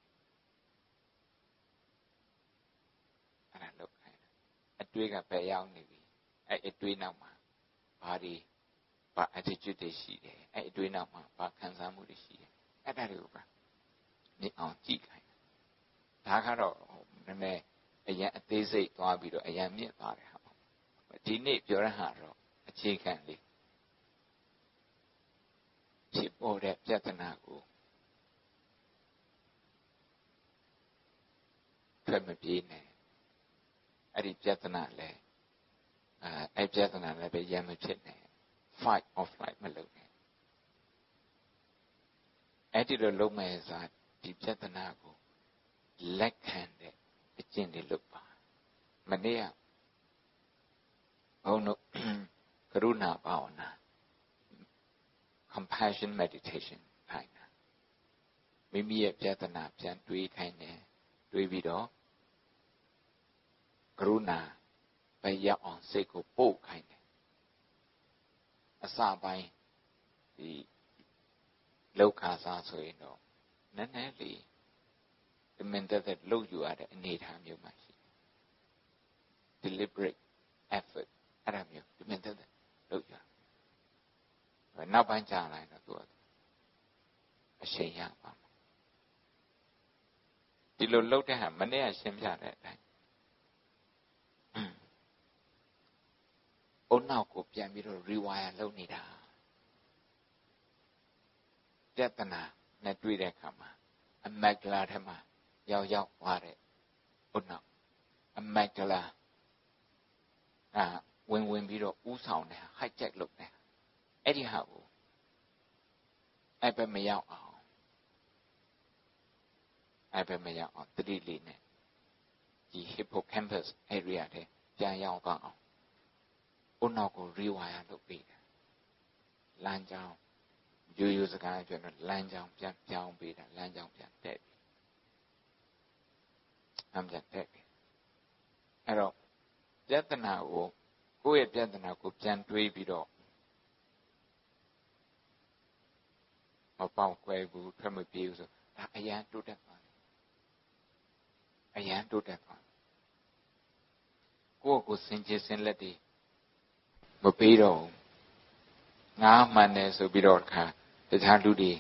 အဲ့ဒါလုပ်ခိုင်းတာအတွေးကပဲရောက်နေပြီအဲ့အတွေးနောက်မှာဘာ attitude တွေရှိတယ်အဲ့အတွေးနောက်မှာဘာခံစားမှုတွေရှိတယ်အဲ့ဒါတွေကိုပါမြင်အောင်ကြည့်ခိုင်းဒါကတော့နည်းနည်းအရင်အသေးစိတ်သွားပြီးတော့အရင်မြင့်သွားတယ်ဟာဒီနေ့ပြောရဟာတော့အခြေခံလေးဖြစ်ပေါ်တဲ့ပြဿနာကိုထွက်မပြေးနဲ့အဲ့ဒီပြဿနာလဲအဲ့ပြဿနာလည်းပဲရမ်းမဖြစ်နဲ့ fight or flight မလုပ်နဲ့အဲ့ဒီလိုလုပ်မယ်ဆိုဒီပြဿနာကိုလက်ခံတဲ့အကျင့်တွေလုပ်ပါမနေ့ကဘုန်းတို့ကရုဏာဘာဝနာ compassion meditation ထိုင်တာမိမိရဲ့ပြဿနာပြန်တွေးခိုင်းတယ်တွေးပြီးတော့ကရုဏာပဲရောက်အောင်စိတ်ကိုပို့ခိုင်းတယ်အစပိုင်းဒီလောက်ခါစားဆိုရင်တော့နည်းနည်းလေးတမင်သက်လှုပ်ယူရတဲ့အနေအထားမျိုးမှရှိတယ် deliberate effort အဲ့ဒါမျိုးတမင်သက်လှုပ်ယူနောက်ပိုင်းကြာလာရင်တော့သူအရှိန်ရပါမယ်ဒီလိုလှုပ်တဲ့ဟာမနေ့ကရှင်းပြတဲ့အတိုင်းအုံနောက်ကိုပြန်ပြီးတော့ rewire လုပ်နေတာပြဿနာနဲ့တွေ့တဲ့အခါမှာ amygdala ထဲမှာရောက်သွားတဲ့အုံနောက် amygdala ဝင်ပြီးတော့ဥဆောင်တယ် hijack လုပ်တယ်အဲ့ဒီဟာကိုအဲ့ဘက်မရောက်အောင်သတိလေးနဲ့ဒီ hippocampus area ထဲပြန်ရောက်သွားအောင်အုံနောက်ကို rewire လုပ်ပေးတယ်လမ်းကြောင်းရိုးစကားပြောတော့လမ်းကြောင်းပြန်ပြောင်းပေးတာလမ်းကြောင်းပြန်တက်ပြီအဲ့တော့ပြဿနာကိုကိုယ့်ရဲ့ပြဿနာကိုပြန်တွေးပြီးတော့မပေါက်ကွဲဘူးထွက်မပြေးဘူးဆိုဒါအရန်တိုးတက်သွားတယ်ကိုယ့်ကိုစင်ကြယ်စင်လက်တွေမပေးတော့ငါမှန်တယ်ဆိုပြီးတော့ခါတခြားလူတွေ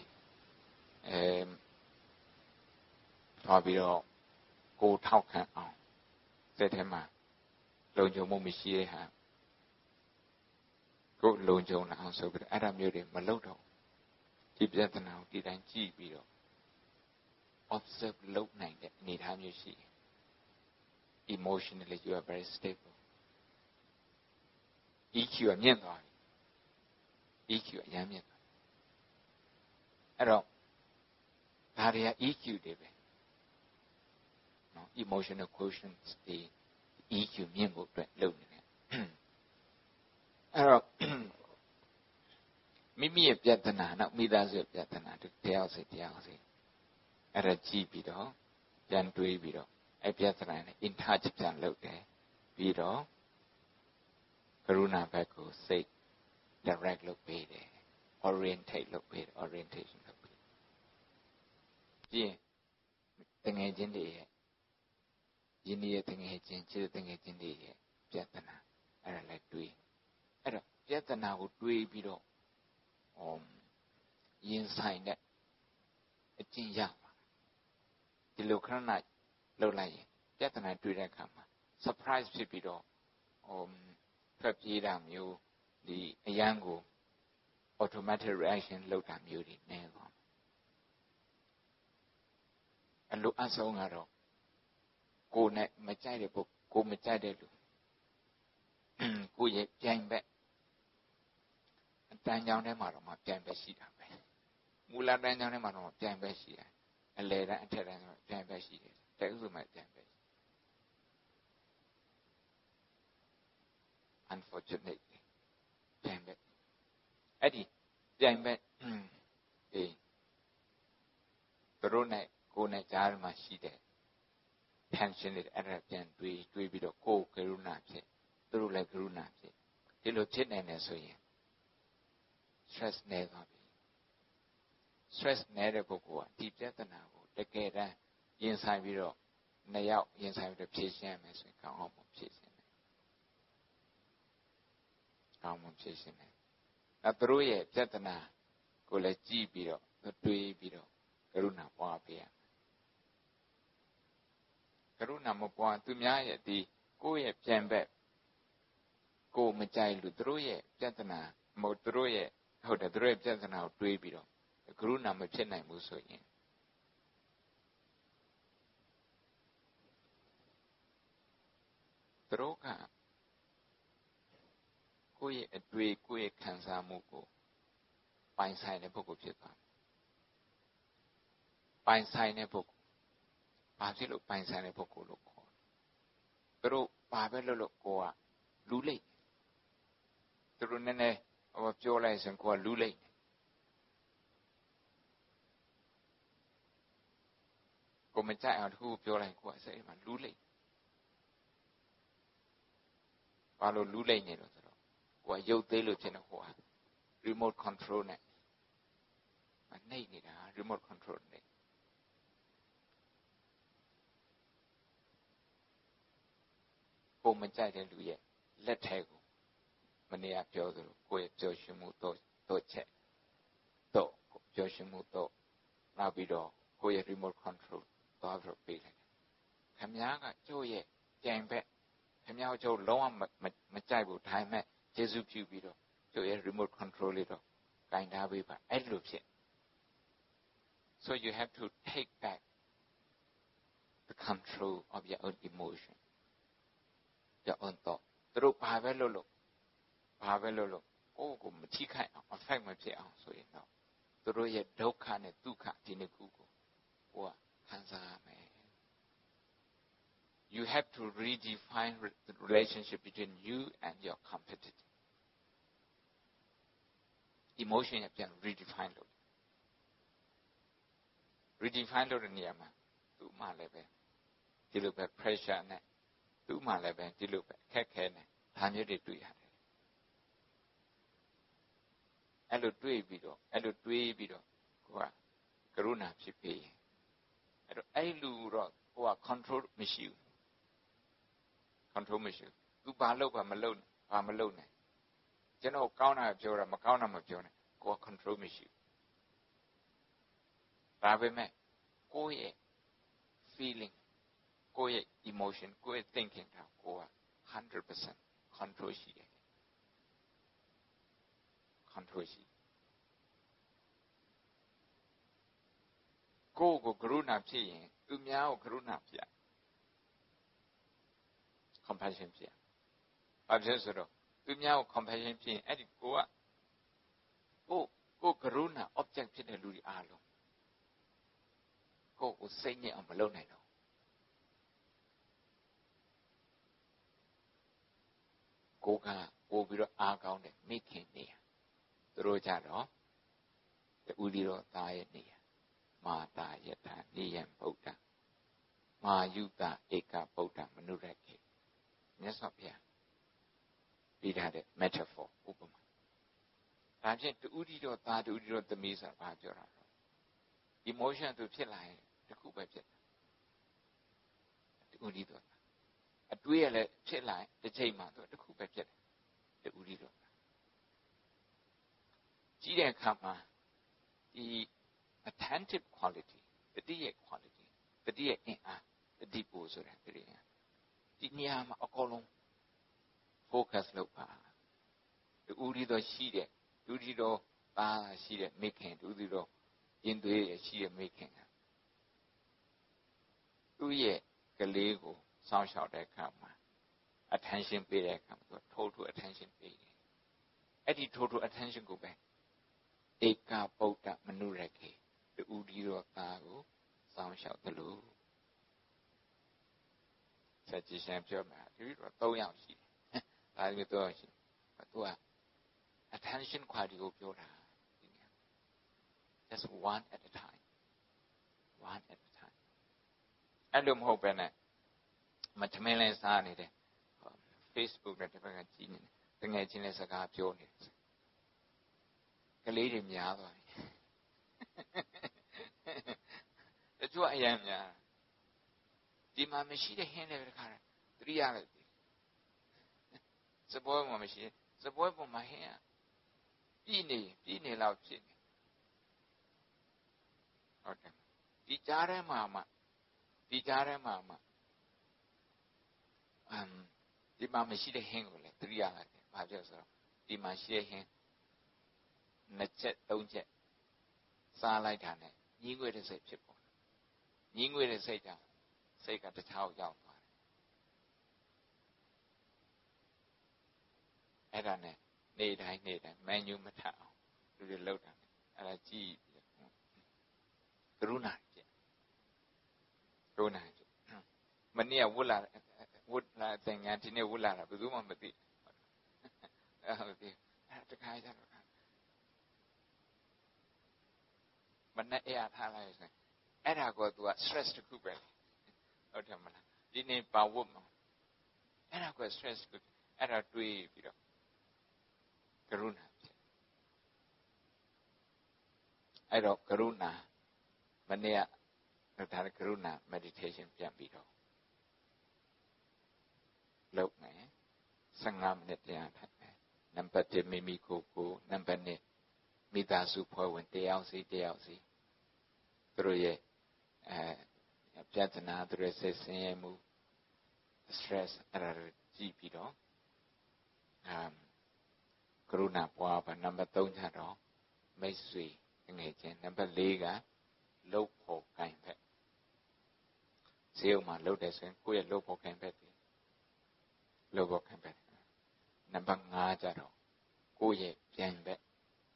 သွားပြီးတော့ကိုထောက်ခံအောင်စိတ်ထဲမှာလုံခြုံမှုမရှိတဲ့ဟာကိုလုံခြုံအောင်ဆိုပြီးတော့အဲ့ဒါမျိုးတွေမလုပ်တော့ဒီပြဿနာကိုဒီတိုင်းကြည့်ပြီးတော့ observe လုပ်နိုင်တဲ့အနေအထားမျိုးရှိတယ် emotionally you are very stable EQ ကမြင့်သွားပြီ EQ အများမြင့်သွားအဲ့တော့ဒါတွေက EQ တွေပဲနော် emotional quotient တွေ EQ မြင့်ဖို့အတွက်လုပ်နေတယ်အဲ့တော့မိမိရဲ့ပြဿနာနောက်မိသားစုရဲ့ပြဿနာတရားစိတ်အဲ့ဒါကြည့်ပြီးတော့ပြန်တွေးပြီးတော့အဲ့ပြဿနာနဲ့ in touch ပြန်လုပ်တယ်ပြီးတော့ကရုဏာဘက်ကိုစိတ် direct လုပ်ပေးတယ် orientation လုပ်ပေးတယ်ပြီးရင်တငယ်ချင်းတွေရဲ့ယင်းရဲ့တငယ်ချင်းချစ်တဲ့တငယ်ချင်းတွေရဲ့ပြဿနာအဲ့ဒါလည်းတွေးအဲ့တော့ပြဿနာကိုတွေးပြီးတော့ရင်ဆိုင်တဲ့အကျင့်ရပါဒီလိုခဏလှုပ်လိုက်ရင်ပြဿနာတွေ့တဲ့အခါမှာ surprise ဖြစ်ပြီးတော့ထွက်ပြေးတာမျိုးဒီအရန်ကို automatic reaction လုပ်တာမျိုးတွေနည်းသွားအလိုအဆုံးကတော့ကိုယ်နဲ့မကြိုက်တဲ့ပုဂ္ဂိုလ်ကိုမကြိုက်တဲ့လူကိုယ့်ရဲ့ပြိုင်ဘက်အတန်းကြောင်းထဲမှာတော့မှပြိုင်ဘက်ရှိတာပဲမူလတန်းကြောင်းထဲမှာတော့ပြိုင်ဘက်ရှိတယ်အလယ်တန်းအထက်တန်းဆိုပြိုင်ဘက်ရှိတယ်တဲ့ဥစ္စာမှပြိုင်ဘက် unfortunately ပြိုင်ဘက်အဲ့ဒီပြိုင်ဘက်အေးတို့နဲ့ကိုယ်နဲ့ကြားမှာရှိတဲ့ tension တွေအဲ့ဒါပြန်တွေးပြီးတော့ကိုယ်ကရုဏာဖြစ်သူတို့လည်းကရုဏာဖြစ်ဒီလိုဖြစ်နိုင်တယ်ဆိုရင် stress နဲ့သွားပြီ stress နဲ့တဲ့ပုဂ္ဂိုလ်ကဒီပြဿနာကိုတကယ်တမ်းရင်ဆိုင်ပြီးတော့နှစ်ယောက်ရင်ဆိုင်ပြီးတော့ဖြေရှင်းရမယ်ဆိုရင်ကောင်းအောင်ဖြေရှင်းတယ်ကောင်းအောင်ဖြေရှင်းတယ်အဲသူတို့ရဲ့ပြဿနာကိုလည်းကြည့်ပြီးတော့တွေးပြီးတော့ကရုဏာပွားပေးရကရုဏာမပွားသူများရဲ့ဒီကိုယ့်ရဲ့ပြန်ဘက်ကိုမကြိုက်လို့သူတို့ရဲ့ပြဿနာမဟုတ်သူတို့ရဲ့ဟုတ်တယ်သူတို့ရဲ့ပြဿနာကိုတွေးပြီးတော့ကရုဏာမဖြစ်နိုင်ဘူးဆိုရင်သူတို့ကကိုယ့်ရဲ့အတွေ့ကိုယ့်ရဲ့ခံစားမှုကိုပိုင်ဆိုင်တဲ့ပုဂ္ဂိုလ်ဖြစ်သွားပိုင်ဆိုင်တဲ့ပုဂ္ဂိုလ်ဘာဖြစ်လို့ပိုင်ဆိုင်တဲ့ပုဂ္ဂိုလ်လို့ခေါ်သူတို့ဘာပဲလို့ကိုကလူလိမ့်သူတို့နည်းနည်းပြောလိုက်ရင်ကိုကလူလိမ့်ကိုမကြိုက်အောင်တခုပြောလိုက်ကိုကစိတ်မှာလူလိမ့်ဘာလို့လူလိမ့်နေလို့ဆိုတော့ကိုကရုပ်သေးလို့ဖြစ်နေဟိုဟာ remote control နဲ့နှိပ်နေတာ remote control နဲ့ကိုမကြိုက်တဲ့လူရဲ့လက်ထဲကိုမနေ့ကပြောသလိုကိုယ့်ရဲ့ပျော်ရွှင်မှုတော့ချက်တော့ပျော်ရွှင်မှုတော့နောက်ပြီးတော့ကိုယ့်ရဲ့ remote control သွားပြီးတော့ပေးလိုက်တယ်ခမည်းကကျို့ရဲ့ကြံဘက်ခမည်းကျို့လုံးဝမကြိုက်ဘူးဒါပေမဲ့ကျေးဇူးပြုပြီးတော့ကျို့ရဲ့ remote control လေးတော့ကင်ထားပေးပါအဲ့လိုဖြစ် so you have to take back the control of your own emotion your own thought သူတို့ဘာပဲလို့ကိုယ်မထိခိုက်အောင် affect မဖြစ်အောင်ဆိုရင်တော့သူတို့ရဲ့ဒုက္ခနဲ့ဒုက္ခဒီနှစ်ခုကိုကိုယ်ခံစားရမယ် you have to redefine the relationship between you and your competitor emotion ရပြန် redefine လုပ်တဲ့နေရာမှာသူ့မှာလည်းပဲဒီလိုပဲ pressure နဲ့သူ့မှာလည်းပဲဒီလိုပဲအခက်ခဲနဲ့ဒါမျိုးတွေတွေ့ရတယ်အဲ့လိုတွေးပြီးတော့ကိုကကရုဏာဖြစ်ပြီးအဲ့လူတော့ကိုက control မရှိဘူးသူဘာလုပ်မလုပ်နဲ့ကျွန်တော်ကောင်းတာပြောတာမကောင်းတာမပြောနဲ့ကိုက control မရှိဘူးဒါပေမဲ့ကိုယ့်ရဲ့ feeling ကိုယ့်ရဲ့ emotion ကိုယ့်ရဲ့ thinking ကိုက 100% control ရှိတယ် control ရှိကိုယ့်ကိုကရုဏာဖြစ်ရင်သူများကိုကရုဏာပြ compassion ပြဘာဖြစ်ဆိုတော့သူများကို compassion ဖြစ်ရင်အဲ့ဒီကိုကရုဏာ object ဖြစ်တဲ့လူတွေအားလုံးကိုစိတ်ညစ်အောင်မလုပ်နိုင်တော့ကိုကပို့ပြီးတော့အားကောင်းတယ်မိခင်နေရသူတို့ကြတော့တူဒီတော့သားရဲ့နေရမာတာယထာနိယံဗုဒ္ဓမာယုတဧကဗုဒ္ဓမနုရခေမြတ်စွာဘုရားပြီးထားတဲ့ metaphor ဥပမာဒါဖြင့်တူဒီတော့သားတူဒီတော့သမီးဆိုတာဘာပြောတာလဲ emotion သူဖြစ်လာရင်တခုပဲဖြစ်တူဒီတော့အတွေးရလည်းဖြစ်လာရင်တစ်ချိန်မှသူတခုပဲဖြစ်တယ်တူဒီတော့ကြီးတဲ့အခါမှာဒီ attentive quality တတိယ quality တတိယအင်အားတတိပို့ဆိုတာတတိယဒီနေရာမှာအကုန်လုံး focus လုပ်ပါတူဒီတော့ရှိတဲ့တူဒီတော့သားရှိတဲ့မိခင်တူဒီတော့ရင်သွေးရှိတဲ့မိခင်သူ့ရဲ့ကလေးကိုစောင့်ရှောက်တဲ့အခါမှာ attention ပေးတဲ့အခါမှာသူက total attention ပေးတယ်အဲ့ဒီ total attention ကိုပဲဧကပုဒ္ဒမနုရခေတူဒီတော့သားကိုစောင့်ရှောက်တယ်လို့ဆက်ကြည့်ရှင်ပြောမှာဒီတော့3ယောက်ရှိတယ်ဒါမျိုး3ယောက်ရှိသူက attention ခွာဒီကိုပြောတာဒီနေရာ just one at a timeအဲ့လိုမဟုတ်ပဲနဲ့မထမင်းလဲစားနေတယ် Facebook နဲ့တစ်ဖက်ကကြည့်နေတယ်တငယ်ချင်းနဲ့စကားပြောနေတယ်ကလေးတွေများသွားပြီတချို့အရင်များဒီမှာမရှိတဲ့ဟင်းတွေတခါသတိရလိုက်ပြီစပွဲမှာမရှိစပွဲပေါ်မှာဟင်းပြည်နေလောက်ဖြစ်နေဟုတ်တယ်ဒီကြားထဲမှာမှဒီမှာမရှိတဲ့ဟင်းကိုလည်းသတိရလိုက်တယ်ဘာဖြစ်ဆိုတော့ဒီမှာရှိတဲ့ဟင်း2ချက်3ချက်စားလိုက်တာနဲ့ညီးငွေ့တဲ့စိတ်ဖြစ်ပေါ်ညီးငွေ့တဲ့စိတ်ကြောင့်စိတ်ကတခြားကိုရောက်သွားတယ်အဲ့ဒါနဲ့နေ့တိုင်းမန်ညူမထအောင်လူတွေလောက်တာအဲ့ဒါကြည့်ပြီးကရုဏာဖြစ်မနေ့ကဝတ်လာတဲ့ငန်းဒီနေ့ဝတ်လာတာဘယ်သူမှမသိဟုတ်ပြီအဲ့တခါကျတော့မနဲ့အဲ့အားထားလိုက်ဆိုအဲ့ဒါကိုသူက stress တစ်ခုပဲဟုတ်တယ်မလားဒီနေ့ပါဝတ်မှာအဲ့ဒါကို stress ကိုအဲ့ဒါတွေးပြီးတော့ကရုဏာဖြစ်အဲ့တော့ကရုဏာမနေ့ကဒါကရုဏာ meditation ပြန်ပြီးတော့လုပ်မယ်15မိနစ်တရားထိုင်မယ်နံပါတ်1မိမိကိုနံပါတ်2မိသားစုဖွဲ့ဝင်တယောက်စီသူတို့ရဲ့ပြဿနာသူတို့စိတ်ဆင်းရဲမှု stress အဲ့ဒါကြည့်ပြီးတော့ကရုဏာပွားပါနံပါတ်3ကျတော့မိတ်ဆွေငယ်ချင်းနံပါတ်4ကလှုပ်ဖို့ကင်ဖက်ဈေးဥမှာလှုပ်တယ်ဆိုရင်ကိုယ့်ရဲ့လှုပ်ဖို့ကင်ဖက်လှုပ်ဖို့ကင်ဖက်နံပါတ်5ကျတော့ကိုယ့်ရဲ့ပြန်ဖက်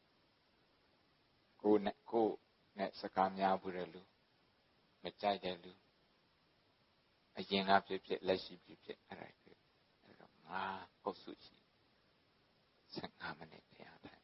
ကိုနဲ့စကားများဘူးတဲ့လူမကြိုက်တဲ့လူအရင်ကဖြစ်လက်ရှိဖြစ်အဲ့ဒါတော့5ပုတ်စုရှိ15မိနစ်တရားထိုင်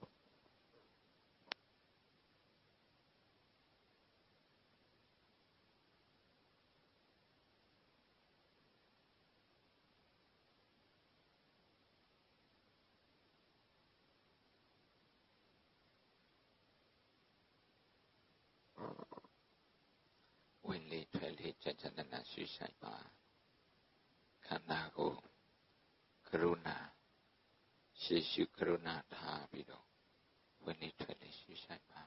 ဝင်လေထွက်လေချက်နာရှိဆိုင်ပါခန္ဓာကိုကရုဏာရှေ့ရှုကရုဏာထားပြီးတော့ဝင်လေထွက်လေရှိဆိုင်ပါ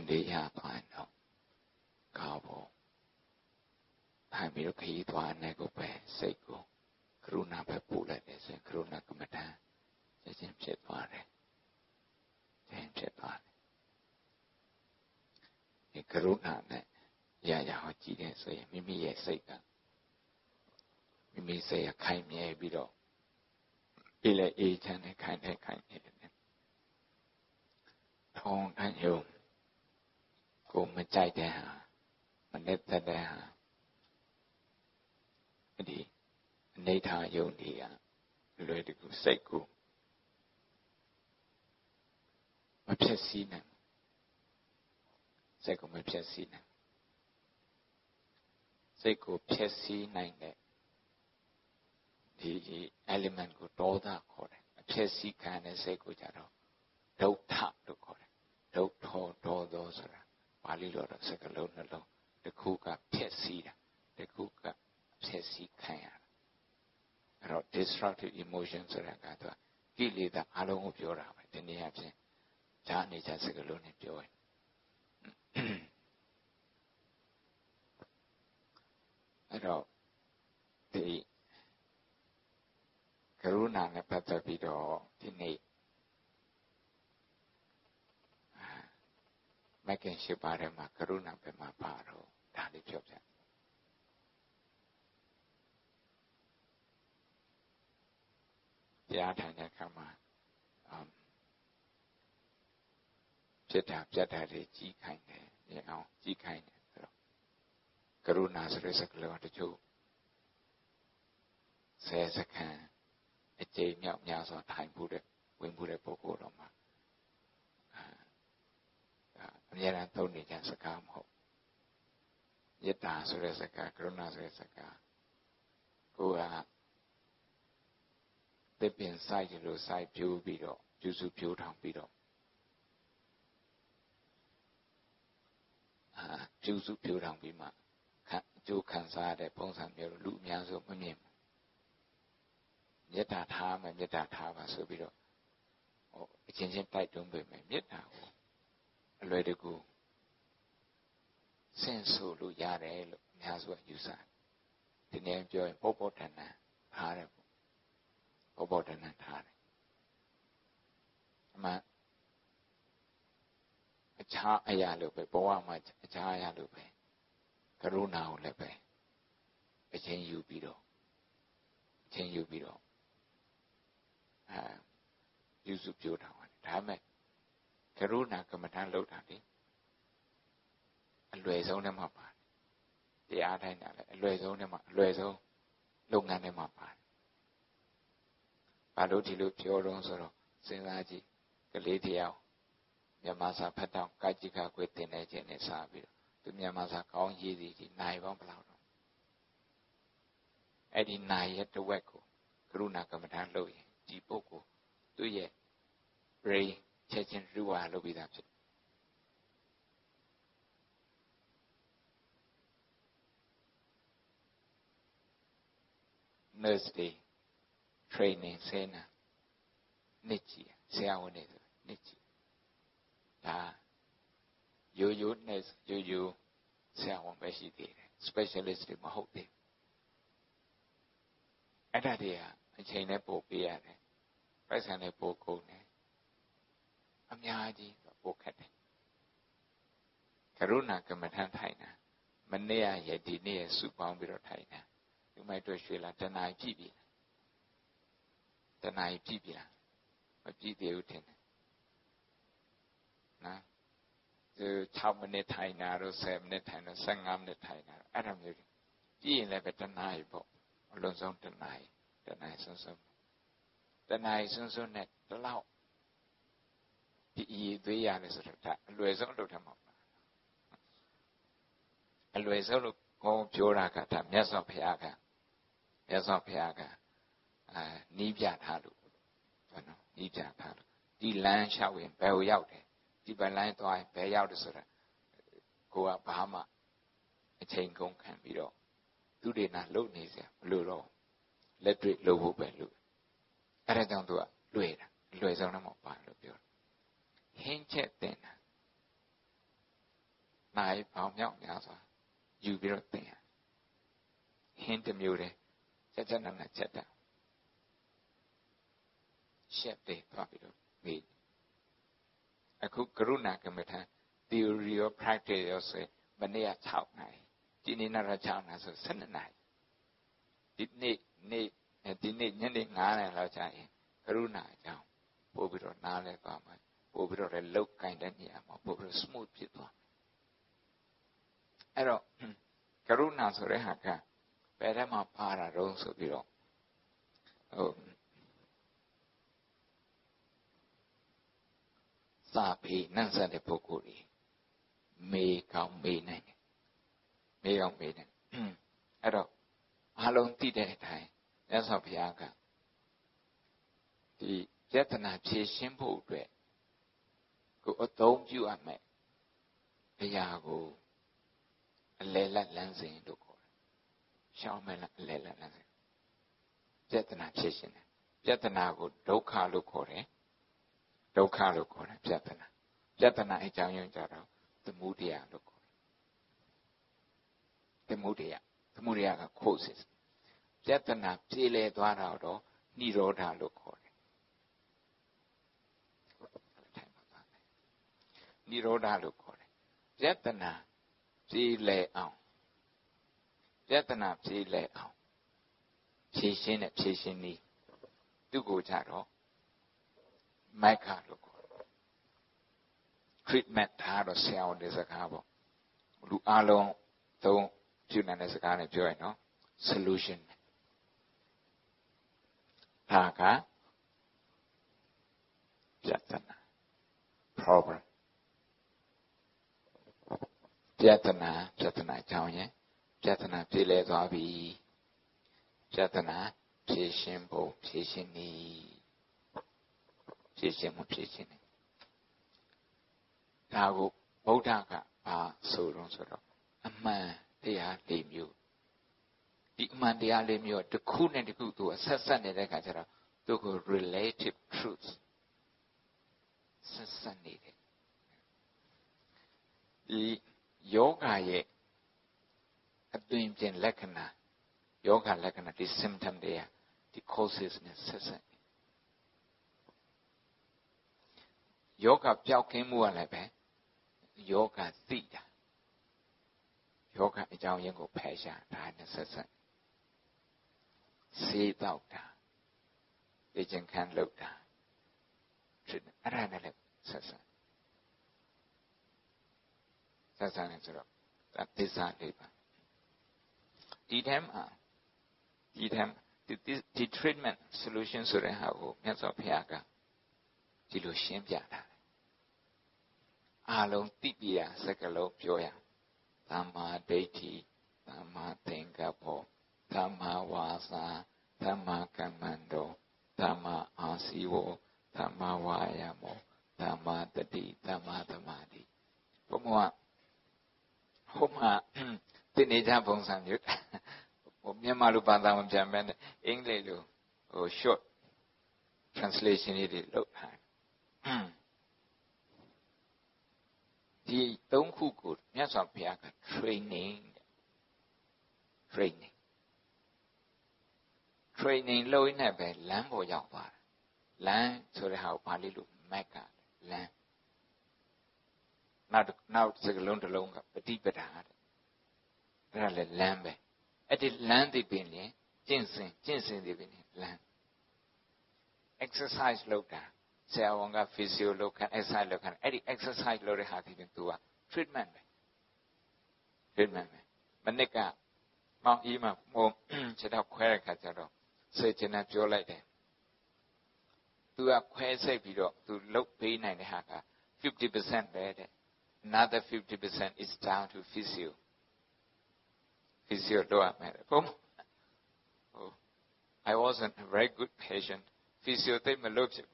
ရှင်တွေရသွားရင်တော့ကောင်းဖို့ထိုင်ပြီးတော့ခရီးသွားနေကိုပဲစိတ်ကိုကရုဏာပဲပို့လိုက်တယ်ဆိုရင်ကရုဏာကမ္မဋ္ဌာန်းချက်ချင်းဖြစ်သွားတယ်ဖြစ်သွားတယ်ဒီကရုဏာနဲ့ရရဟောကြည့်တယ်ဆိုရင်မိမိရဲ့စိတ်ကမိမိစိတ်ကခိုင်မြဲပြီးတော့အေးလေအေးချမ်းနဲ့ခိုင်နေတယ်ထုံထိုင်ယုံကိုမကြိုက်တဲ့ဟာမနဲ့တဲ့ဟာဒီအနေထားယုံတွေကလွယ်တကူစိတ်ကိုမဖြစ်စည်းနိုင်စိတ်ကိုမဖြစ်စည်းနိုင်စိတ်ကိုဖြစ်စည်းနိုင်တဲ့ဒီ element ကိုဒေါသခေါ်တယ်အဖြစ်စည်းခံတဲ့စိတ်ကိုကြတော့ဒုဋ္ဌလို့ခေါ်တယ်ဒုဋ္ဌောဒေါသောဆိုတာပါဠိလိုတော့စကားလုံးနှလုံးတစ်ခုကဖြစ်စည်းတာတစ်ခုကဖြစ်စည်းခံရတာအဲ့တော့ destructive emotion ဆိုတာကတော့ကိလေသာအလုံးကိုပြောတာပဲဒီနေ့အချင်းဈာနေကြစကားလုံးနဲ့ပြောရင်အဲ့တော့ဒီကရုဏာနဲ့ပတ်သက်ပြီးတော့ဒီနေ့မကင်ရှိပါတယ်မှာကရုဏာပဲမှာပါတော့ဒါလေးပြောပြတရားထိုင်တဲ့အခါမှာဖြစ်တာပြတ်တာတွေကြီးခိုင်းတယ်မြင်အောင်ကြီးခိုင်းတယ်ဆိုတော့ကရုဏာဆိုတဲ့စကားလုံးတချို့10 စက္ကန့်အကျိန်မြောက်များစွာထိုင်ဖို့တဲ့ဝင်ဖို့တဲ့ပုဂ္ဂိုလ်တော်မှာအများအားသုံးနေကြစကားမဟုတ်မေတ္တာဆိုတဲ့စကားကရုဏာဆိုတဲ့စကားကိုကသစ်ပင်စိုက်တယ်လို့စိုက်ပြိုးပြီးတော့ကျူးစုပြိုးထောင်ပြီးတော့ကျူးစုပြိုးထောင်ပြီးမှအကျိုးခံစားရတဲ့ပုံစံမျိုးလူအများစုမမြင်ဘူးမေတ္တာထားမယ်မေတ္တာထားပါဆိုပြီးတော့အချင်းချင်းတိုက်တွန်းပေးမယ်မေတ္တာကိုအလွယ်တကူဆင့်ဆိုလို့ရတယ်လို့အများစုကယူဆတယ်ဒီနေ့ပြောရင်ပေါ့ပေါ့တန်တန်ထားတယ်ပေါ့ပေါ့တန်တန်ထားတယ်အမှန်အခြားအရာလို့ပဲဘဝမှာအခြားအရာလို့ပဲကရုဏာကိုလည်းပဲအချင်းယူပြီးတော့ပြုစုပြောတာပါဒါမဲ့ကရုဏာကမ္မဋ္ဌာန်းလုပ်တာလေအလွယ်ဆုံးနဲ့မှပါတယ်တရားတိုင်းတာလည်းအလွယ်ဆုံးနဲ့မှအလွယ်ဆုံးလုပ်ငန်းနဲ့မှပါတယ်ဘာလို့ဒီလိုပြောတော့ဆိုတော့စဉ်းစားကြည့်ကလေးတယောက်မြန်မာစာဖတ်တော့ကာจิกခွေတင်နေခြင်းနဲ့စပြီးတော့သူမြန်မာစာကောင်းရေးစီကြီးနိုင်ပေါင်းဘယ်လောက်တော့အဲ့ဒီနိုင်ရဲ့တဝက်ကိုကရုဏာကမ္မဋ္ဌာန်းလုပ်ရင်ဒီပုဂ္ဂိုလ်သူ့ရဲ့ brain ချက်ချင်းရူဝါလုပ်ပြီးသားဖြစ်nurse day training ဆင်းတာနှစ်ကြီးဆရာဝန်တွေဆိုနှစ်ကြီးဒါရိုးရိုး nurse ရိုးရိုးဆရာဝန်ပဲရှိသေးတယ် specialist တွေမဟုတ်သေးဘူးအဲ့ဒါတွေကအချိန်နဲ့ပို့ပေးရတယ်ပိုက်ဆံနဲ့ပို့ကုန်တယ်အများကြီးပို့ခတ်တယ်ကရုဏာကမ္မဋ္ဌာန်းထိုင်တာမနေ့ရဲ့ဒီနေ့ရဲ့စုပေါင်းပြီးတော့ထိုင်တာဒီမိုက်တော့ရွှေလာတဏှာကြည့်ပြီတဏှာကြည့်ပြီလားမကြည့်သေးဘူးထင်တယ်နော်ဒီ6မိနစ်ထိုင်တာတော့7မိနစ်ထိုင်တော့15မိနစ်ထိုင်တာအဲ့ဒါမျိုးကြည့်ရင်လည်းပဲတဏှာကြီးပေါ့အလုံးစုံတဏှာကြီးစွန်းစွန်းတဏှာကြီးစွန်းစွန်းနဲ့ဒီလောက်ဒီအည်သွေးရတယ်ဆိုတော့ဒါအလွယ်ဆုံးအလုပ်ထမ်းမှာပါအလွယ်ဆုံးလို့ခေါင်းပြောတာကဒါမြတ်စွာဘုရားကနီးပြထားလို့ဘာနော်နီးပြထားလို့ဒီလမ်းလျှောက်ရင်ဘယ်ကိုရောက်တယ်ဒီဘက်လိုင်းသွားရင်ဘယ်ရောက်တယ်ဆိုတာကိုကဘာမှအချိန်ကုန်ခံပြီးတော့သူတွေနာလုံနေစရာမလိုတော့လက်တွေ့လုပ်ဖို့ပဲလို့အဲ့ဒါကြောင့်သူကလွယ်တာလွယ်ဆုံးတော့မပါလို့ပြောဟင်းချက်တင်တာနိုင်ပေါင်းမြောက်များစွာယူပြီးတော့သင်ရဟင်းတစ်မျိုးတည်းချက်နာချက်တာရှက်တယ်သွားပြီးတော့မေးအခုကရုဏာကမ္မထာ theory ရော practice ရောဆိုမနေ့က6နိုင်ဒီနေ့နောက်6နိုင်ဆို12နိုင်ဒီနေ့ညနေ9နိုင်လောက်ကြာရင်ကရုဏာအကြောင်းပို့ပြီးတော့နားလဲသွားမှာပို့ပြီးတော့လည်းလုတ်ကင်တဲ့နေရာမှာပို့ပြီးတော့ smooth ဖြစ်သွားအဲ့တော့ကရုဏာဆိုတဲ့ဟာကဘယ်ထဲမှာပါတာတုံးဆိုပြီးတော့စာပေနတ်ဆက်တဲ့ပုဂ္ဂိုလ်ကြီးမေကောင်းမေနိုင်တယ်မေကောင်းမေနိုင်အဲ့တော့အားလုံးသိတဲ့အတိုင်းမြတ်စွာဘုရားကဒီယတနာဖြည့်ရှင်းဖို့အတွက်ကိုအသုံးပြုရမယ်အရာကိုအလယ်လက်လမ်းစဉ်လို့ခေါ်တယ်ရှောင်းမယ်လားအလယ်လက်လမ်းစဉ်ယတနာဖြည့်ရှင်းတယ်ယတနာကိုဒုက္ခလို့ခေါ်တယ်ဒုက္ခလို့ခေါ်တယ်ပြဿနာအကြောင်းရင်းကြတော့သမုဒယလို့ခေါ်တယ်သမုဒယကခိုးစစ်ပြဿနာပြေလည်သွားတော့နိရောဓလို့ခေါ်တယ်နိရောဓလို့ခေါ်တယ်ပြဿနာပြေလည်အောင်ဖြည့်ရှင်းနည်းသူ့ကိုကြတော့မိုက်ခလို့ခေါ်တယ် treatment ဒါတော့ဆရာဝန်တဲ့စကားပေါ့လူအလုံးသုံးပြုနိုင်တဲ့စကားနဲ့ပြောရင်နော် solution ဒါကပြဿနာ problem ပြဿနာအကြောင်းရင်းပြဿနာပြေလည်သွားပြီပြဿနာဖြေရှင်းဖို့ဖြေရှင်းနည်းဖြေရှင်းနည်းဒါကိုဗုဒ္ဓကဘာဆိုတော့ဆိုတော့အမှန်တရား၄မျိုးဒီအမှန်တရား၄မျိုးတစ်ခုနဲ့တစ်ခုသူကဆက်နေတဲ့အခါကျတော့သူကို relative truth ဆက်နေတယ်ဒီယောဂရဲ့အသွင်ပြင်လက္ခဏာယောဂလက္ခဏာဒီ symptom တွေကဒီ causes နဲ့ဆက်ယောဂပျောက်ကင်းမှုကလည်းပဲယောဂသိတာယောဂအကြောင်းရင်းကိုဖယ်ရှားဒါနဲ့ဆက်စေးတော့တာဒီကျင်ခံလောက်တာအဲ့ဒါနဲ့လည်းဆက်နေဆိုတော့သစ္စာလေးပါဒီထဲမှာဒီ treatment solution ဆိုတဲ့ဟာကိုမြတ်စွာဘုရားကဒီလိုရှင်းပြတာအားလုံးသိပြရစကားလုံးပြောရသမ္မာဒိဋ္ဌိသမ္မာသင်္ကပ္ပသမ္မာဝါစာသမ္မာကမ္မန္တောသမ္မာအာစီဝသမ္မာဝါယာမောသမ္မာတတိသမ္မာသမာဓိဘုမောဟိုမှာသိနေကြပုံစံမျိုးမြန်မာလိုဘာသာမပြန်ဘဲနဲ့အင်္ဂလိပ်လိုshort translation တွေလုပ်ထားဒီသုံးခုကိုမြတ်စွာဘုရားက training လုပ်ရင်းနဲ့ပဲလမ်းပေါ်ရောက်သွားတာလမ်းဆိုတဲ့ဟာကိုပါဠိလိုမက်ကလမ်းနောက်စကားလုံးတစ်လုံးကပฏิပဒါတဲ့အဲ့ဒါလည်းလမ်းပဲအဲ့ဒီလမ်းသိပင်ရင်ကျင့်စဉ်သိပင်လမ်း exercise လုပ်တာဆရာဝန်က physio လုပ်ခံ exercise လုပ်ခံအဲ့ဒီ exercise လုပ်တဲ့ဟာဒီပြင်သူက treatment ပဲမနစ်ကမောင်အီးမှာခြေထောက်ခွဲတဲ့ခါကျတော့စေချင်တယ်ပြောလိုက်တယ်သူကခွဲစိတ်ပြီးတော့သူလုတ်ပေးနိုင်တဲ့ဟာက 50% ပဲတဲ့ another 50% is down to physio လုပ်ရမယ်ဘုံI wasn't a very good patient physio သိမလို့ဖြစ်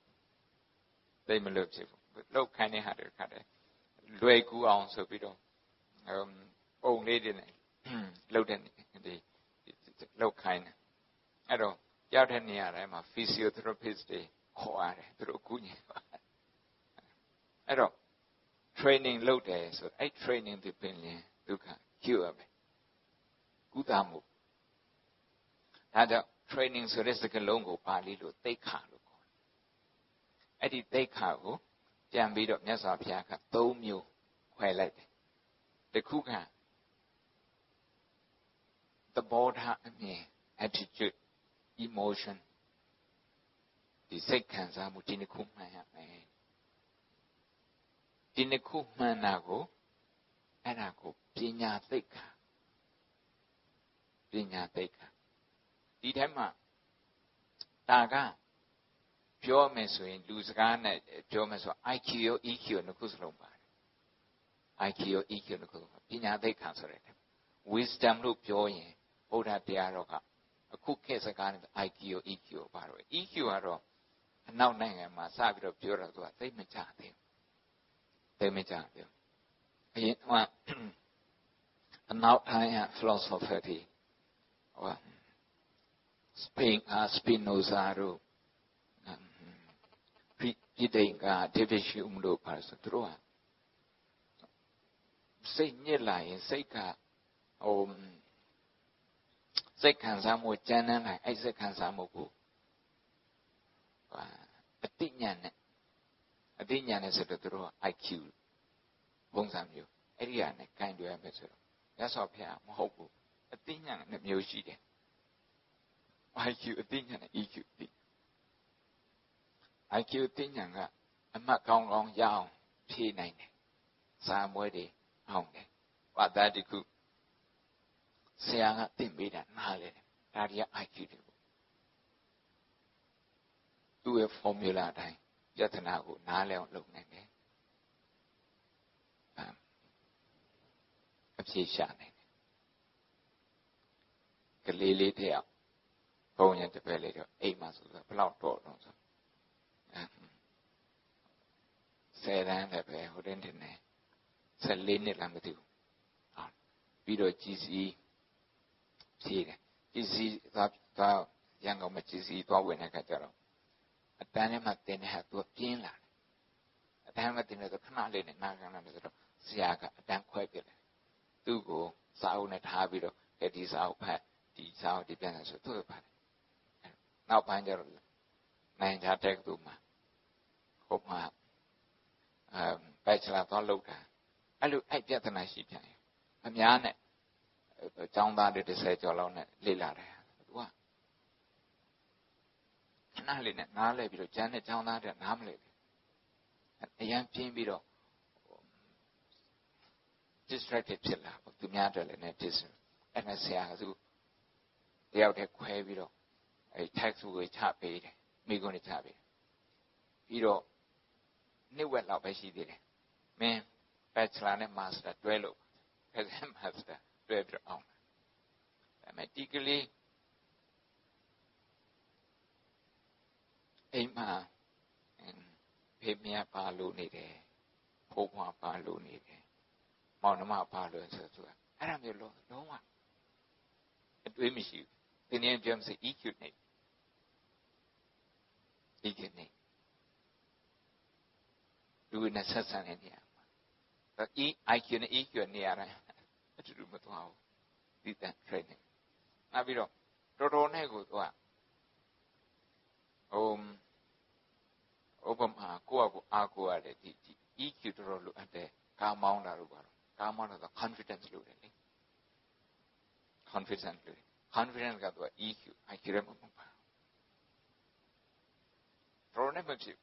လုတ်ခိုင်းတဲ့ဟာတွေခါတယ်လွယ်ကူအောင်ဆိုပြီးတော့ပုံလေးတွေနဲ့လုတ်တဲ့ဒီလုတ်ခိုင်းတယ်အဲ့တော့ရောက်တဲ့နေရာတိုင်းမှာ physiotherapist တွေခေါ်ရတယ်သူတို့ကူညီပါအဲ့တော့ training လုပ်တယ်ဆိုအဲ့ training တွေပင်ရင်ဒုက္ခ cure ပဲကုသမှုဒါကြောင့် training ဆိုတဲ့စကားလုံးကိုပါဠိလိုသိက္ခာလို့ခေါ်တယ်အဲ့ဒီသိက္ခာကိုပြန်ပြီးတော့မြတ်စွာဘုရားက3မျိုးခွဲလိုက်တယ်တစ်ခုကသဘောထားအမြင် attitude emotion ဒီစိတ်ခံစားမှုဒီနှစ်ခုမှန်ရမယ်ဒီနှစ်ခုမှန်တာကိုအဲ့ဒါကိုပညာသိက္ခာဒီထဲမှာဒါကပြောမယ်ဆိုရင်လူစကားနဲ့ပြောမယ်ဆို IQ ရော EQ ရောနှစ်ခုစလုံးပါတယ် IQ ရော EQ နှစ်ခုစလုံးပညာသိက္ခာဆိုတဲ့ wisdom လို့ပြောရင်ဘုရားတရားတော်ကအခုခေတ်စကားနဲ့ IQ ရော EQ ရောပါတော့ EQ ကတော့အနောက်နိုင်ငံမှာစပြီးတော့ပြောတာသူကသိမကြသေးဘူးအရင်ကအနောက်တိုင်းက philosopher တွေစပိန်စပီနိုဇာတို့ပြည်တိန်ကဒေးဗစ်ရှုမ်တို့ပါဆိုသူတို့ကစိတ်ညစ်လာရင်စိတ်ကစိတ်ခံစားမှုကြမ်းတမ်းလာအဲ့စိတ်ခံစားမှုကိုအတိညာနဲ့ဆိုတော့သူတို့ IQ ပုံစံမျိုးအဲ့ဒီကနေကိုင်တွယ်ရမယ်ဆိုတော့ရသော်ဖျားမဟုတ်ဘူးအတိညာနဲ့မျိုးရှိတယ် IQ အတိညာနဲ့ EQ အတိ IQ အတိညာကအမှတ်ကောင်းကောင်းရအောင်ဖြည့်နိုင်တယ်စာမွဲတွေအောင်တယ်ဘာသာတခုဆရာကသင်ပေးတာနားလေတယ်ဒါတွေက IQ တွေပေါ့သူ့ရဲ့ formula အတိုင်းယတနာကိုနားလည်အောင်လုပ်နိုင်တယ်အဖြေရှာနိုင်တယ်ကလေးတယောက်ဘုံရင်တပည့်လေးတော့အိမ်မှာဆိုတော့ဘလောက်တော့တော့ဆို10 တန်းလည်းပဲဟိုတင်းတင်နေ14 နှစ်လားမသိဘူးပြီးတော့ကြည်စီဖြေတယ်ကြည်စီသွားရန်ကုန်မှာကြည်စီသွားဝင်တဲ့အခါကျတော့အတန်းထဲမှာတင်တဲ့ဟာသူပြင်းလာတယ်အတန်းမှာတင်တဲ့ဆိုခဏလေးနဲ့နာခံလာတယ်ဆိုတော့ဆရာကအတန်းခွဲပြတယ်သူ့ကိုစာအုပ်နဲ့ထားပြီးတော့ဒီစာအုပ်ဖတ်ဒီစာအုပ်ဒီပြန်လာဆိုသူ့ဖတ်နောက်ပိုင်းကျတော့နိုင်ကြတဲ့သူမှာဟိုမှာဘက်ချလာတော့လောက်တာအဲ့လိုအဲ့ပြဿနာရှိပြန်ရင်အများနဲ့ကျောင်းသားတွေ30ကျော်လောက်နဲ့လေ့လာတယ်သူကခဏလေးနဲ့နားလဲပြီးတော့ကျန်တဲ့ကျောင်းသားတွေနားမလဲဘူးအရင်ပြင်းပြီးတော့ distracted ဖြစ်လာပေါ့သူများတယ်လည်းနဲ့ distract အဲ့ဒါဆရာကသူတယောက်တည်းခွဲပြီးတော့အဲ့ text ကိုချပေးတယ်မိကုန်းတွေချပေးတယ်ပြီးတော့နှစ်ဝက်လောက်ပဲရှိသေးတယ်မင်း bachelor နဲ့ master တွဲလို့ master တွဲပြီးအောင်ဒါပေမဲ့ဒီကလေးအိမ်မှာဖေမရပါလို့နေတယ်ဖိုးဖွားပါလို့နေတယ်မောင်နှမပါလို့ဆိုသူကအဲ့ဒါမျိုးလုံးဝအတွေးမရှိဘူးဒီနေ့ပြောမစ EQ နဲ့ EQ နဲ့လူနဲ့ဆက်ဆံတဲ့နေရာမှာဒါ IQ နဲ့ EQ နေရာတိုင်းအတူတူမသွားဘူးဒီတန် training နောက်ပြီးတော့တော်တော်နဲ့ကိုသူကဥပမာကိုယ့်အကူအားကိုရတယ်ဒီ EQ တော်တော်လိုအပ်တယ်ကားမောင်းတာလို့ပါတော့ကားမောင်းတာ confidence လို့တယ်လေ confidence လို့ confidence ကတော့ EQ IQ ရမှာမဟုတ်ပါတော်နဲ့မဖြစ်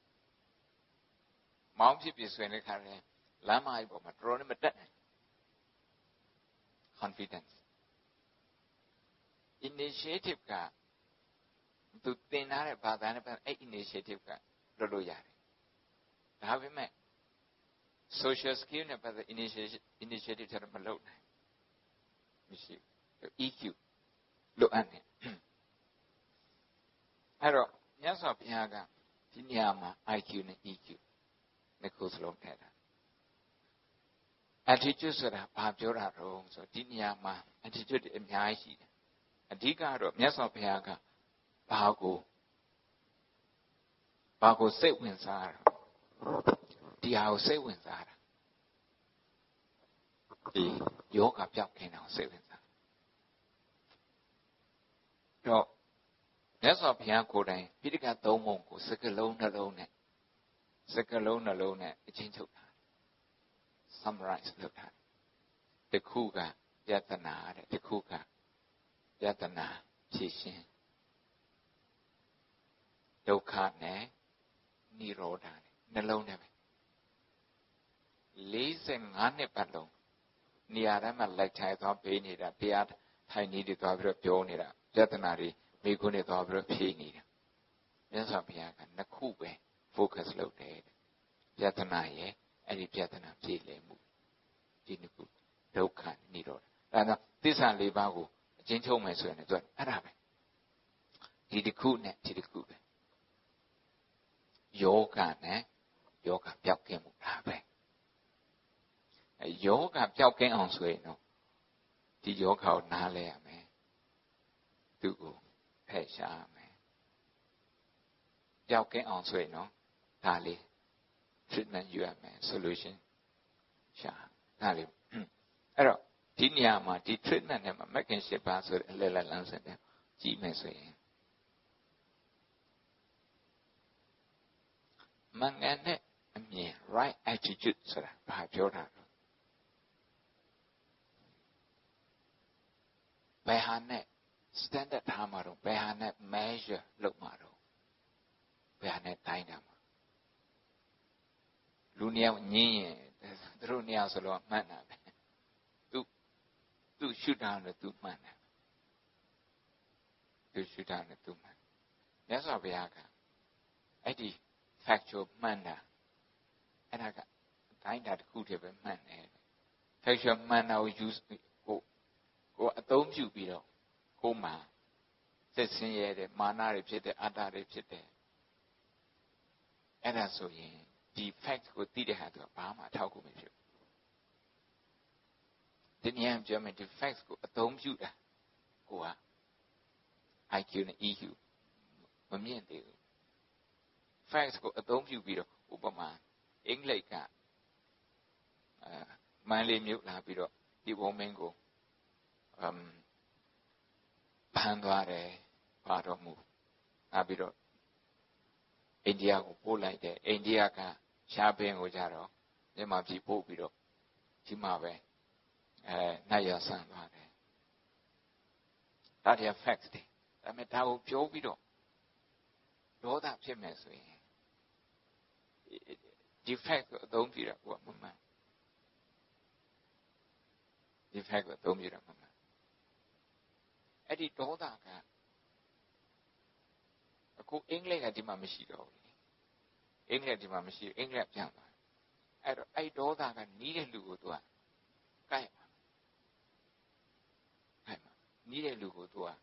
မောင်းဖြစ်ပြီးဆိုရင်လည်းခါရင်လမ်းမကြီးပေါ်မှာတော်နဲ့မတက်နိုင် confidence initiative ကသူတင်ထားတဲ့ဘာသာနဲ့အဲ့ initiative ကလုပ်လို့ရတယ်ဒါပေမဲ့ social skill နဲ့ပတ်သက် initiative တွေမလုပ်နိုင်မရှိဘူး EQ လိုအပ်နေအဲ့တော့မြတ်စွာဘုရားကဒီနေရာမှာ IQ နဲ့ EQ နှစ်ခုစလုံးထည့်တာ attitude ဆိုတာဘာပြောတာတော့ဆိုဒီနေရာမှာ attitude အများကြီးရှိတယ်အဓိကတော့မြတ်စွာဘုရားကဘာကိုစိတ်ဝင်စားတာဒီဟာကိုစိတ်ဝင်စားတာဒီယောဂပြောက်ခင်အောင်စိတ်ဝင်စားတော့မြတ်စွာဘုရားကိုယ်တိုင်ပိဋကတ်သုံးပုံကိုစကလုံးနှလုံးနဲ့အချင်းချုပ်တာ summarize လုပ်တာတစ်ခုကယတနာတဲ့တစ်ခုကယတနာဖြည့်ရှင်းဒုက္ခနဲ့និရောဓနဲ့နှလုံးနဲ့ပဲ45နှစ်ပတ်လုံးနေရာတိုင်းမှာလိုက်ထိုင်သွားပေးနေတာတရားထိုင်နေတွေသွားပြီးတော့ပြောနေတာယတနာတွေမိခွန်းတွေသွားပြီးတော့ဖြည့်နေတာမြတ်စွာဘုရားကနှစ်ခုပဲ focus လုပ်တယ်ယတနာရဲ့အဲ့ဒီယတနာဖြည့်လည်မှုဒီနှစ်ခုဒုက္ခនិရောဓဒါကြောင့်သစ္စာ၄ပါးကိုအချင်းချုပ်မယ်ဆိုရင်လည်းသူကအဲ့ဒါပဲဒီတစ်ခုနဲ့ဒီတစ်ခုပဲယောဂနဲ့ယောဂပြောက်ကင်းမှုဒါပဲယောဂပြောက်ကင်းအောင်ဆိုရင်တော့ဒီယောဂကိုနားလဲရမယ်သူ့ကိုဖယ်ရှားရမယ်ပြောက်ကင်းအောင်ဆိုရင်တော့ဒါလေး treatment ယူရမယ် solution ရှာဒါလေးအဲ့တော့ဒီနေရာမှာဒီ treatment နဲ့မှာ mechanism ပါဆိုတဲ့အလဲလန်းစင်တယ်ကြည့်မယ်ဆိုရင်မှန်ကန်တဲ့အမြင် right attitude ဆိုတာဘာပြောတာလဲဘယ်ဟာနဲ့ standard ထားမှာတော့ဘယ်ဟာနဲ့ measure လုပ်မှာတော့ဘယ်ဟာနဲ့တိုင်းတာမှာလူနှစ်ယောက်ညင်းရင်သူတို့နှစ်ယောက်ဆိုတော့မှန်တာပဲသူရှုတာနဲ့သူမှန်တယ်သူရှုတာနဲ့သူမှန်မြတ်စွာဘုရားကအဲ့ဒီ factual မှန်တာအဲ့ဒါကတိုင်းတာတစ်ခုတည်းပဲမှန်တယ် factual မှန်တာကို use ကိုအသုံးပြုပြီးတော့ကိုမှစိတ်ဆင်းရဲတဲ့မာနတွေဖြစ်တဲ့အတ္တတွေဖြစ်တဲ့အဲ့ဒါဆိုရင်ဒီ fact ကိုသိတဲ့ဟာကဘာမှအထောက်အကူမဖြစ်ဘူးဒီနေရာပြောမယ်ဒီ fact ကိုအသုံးပြုတာကိုက IQ နဲ့ EQ မမြင့်သေးဘူး fact ကိုအသုံးပြုပြီးတော့ဥပမာအင်္ဂလိပ်ကမန္တလေးမြို့လာပြီးတော့ဒီဘုံမင်းကိုဖမ်းသွားတယ်ပါတော့မူနောက်ပြီးတော့အိန္ဒိယကိုပို့လိုက်တယ်အိန္ဒိယကရှားပင်ကိုကြတော့မြန်မာပြည်ပို့ပြီးတော့ဒီမှာပဲနတ်ရဆန်သွားတယ်ဒါတွေက facts တွေဒါပေမဲ့ဒါကိုပြောပြီးတော့ဒေါသဖြစ်မယ်ဆိုရင်ဒီ fact ကိုအသုံးပြုတာကမမှန်ဒီ fact ကိုအသုံးပြုတာမမှန်အဲ့ဒီဒေါသကအခုအင်္ဂလိပ်ကဒီမှာမရှိတော့ဘူးအင်္ဂလိပ်ဒီမှာမရှိဘူးအင်္ဂလိပ်ပြန်သွားအဲ့တော့အဲ့ဒေါသကနီးတဲ့လူကိုသူကကိုက်မှာနီးတဲ့လူကိုသူက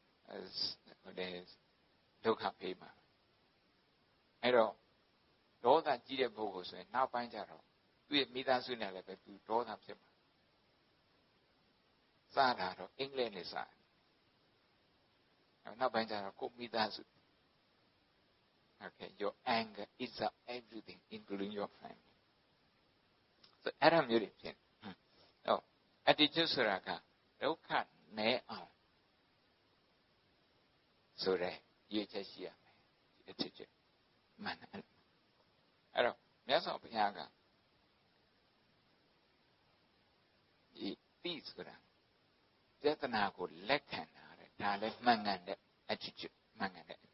ဒုက္ခပေးမှာအဲ့တော့ဒေါသကြီးတဲ့ပုဂ္ဂိုလ်ဆိုရင်နောက်ပိုင်းကျတော့သူ့ရဲ့မိသားစုနဲ့လည်းပဲသူဒေါသဖြစ်မှာစားတာတော့အင်္ဂလိပ်နဲ့စားနောက်ပိုင်းကျတော့ကိုမိသားစု Okay, your anger eats up everything, including your family. So,အဲ့ဒါမျိုးတွေဖြစ်တော့ attitude ဆိုတာကဒုက္ခနည်းအောင်ဆိုတဲ့ရည်ချက်ရှိရမယ် attitude မှန်တယ်အဲ့တော့မြတ်စွာဘုရားကဒီတိဆိုတာယတနာကိုလက်ခံတာတဲ့ဒါလည်းမှန်ကန်တဲ့ attitude မှန်ကန်တဲ့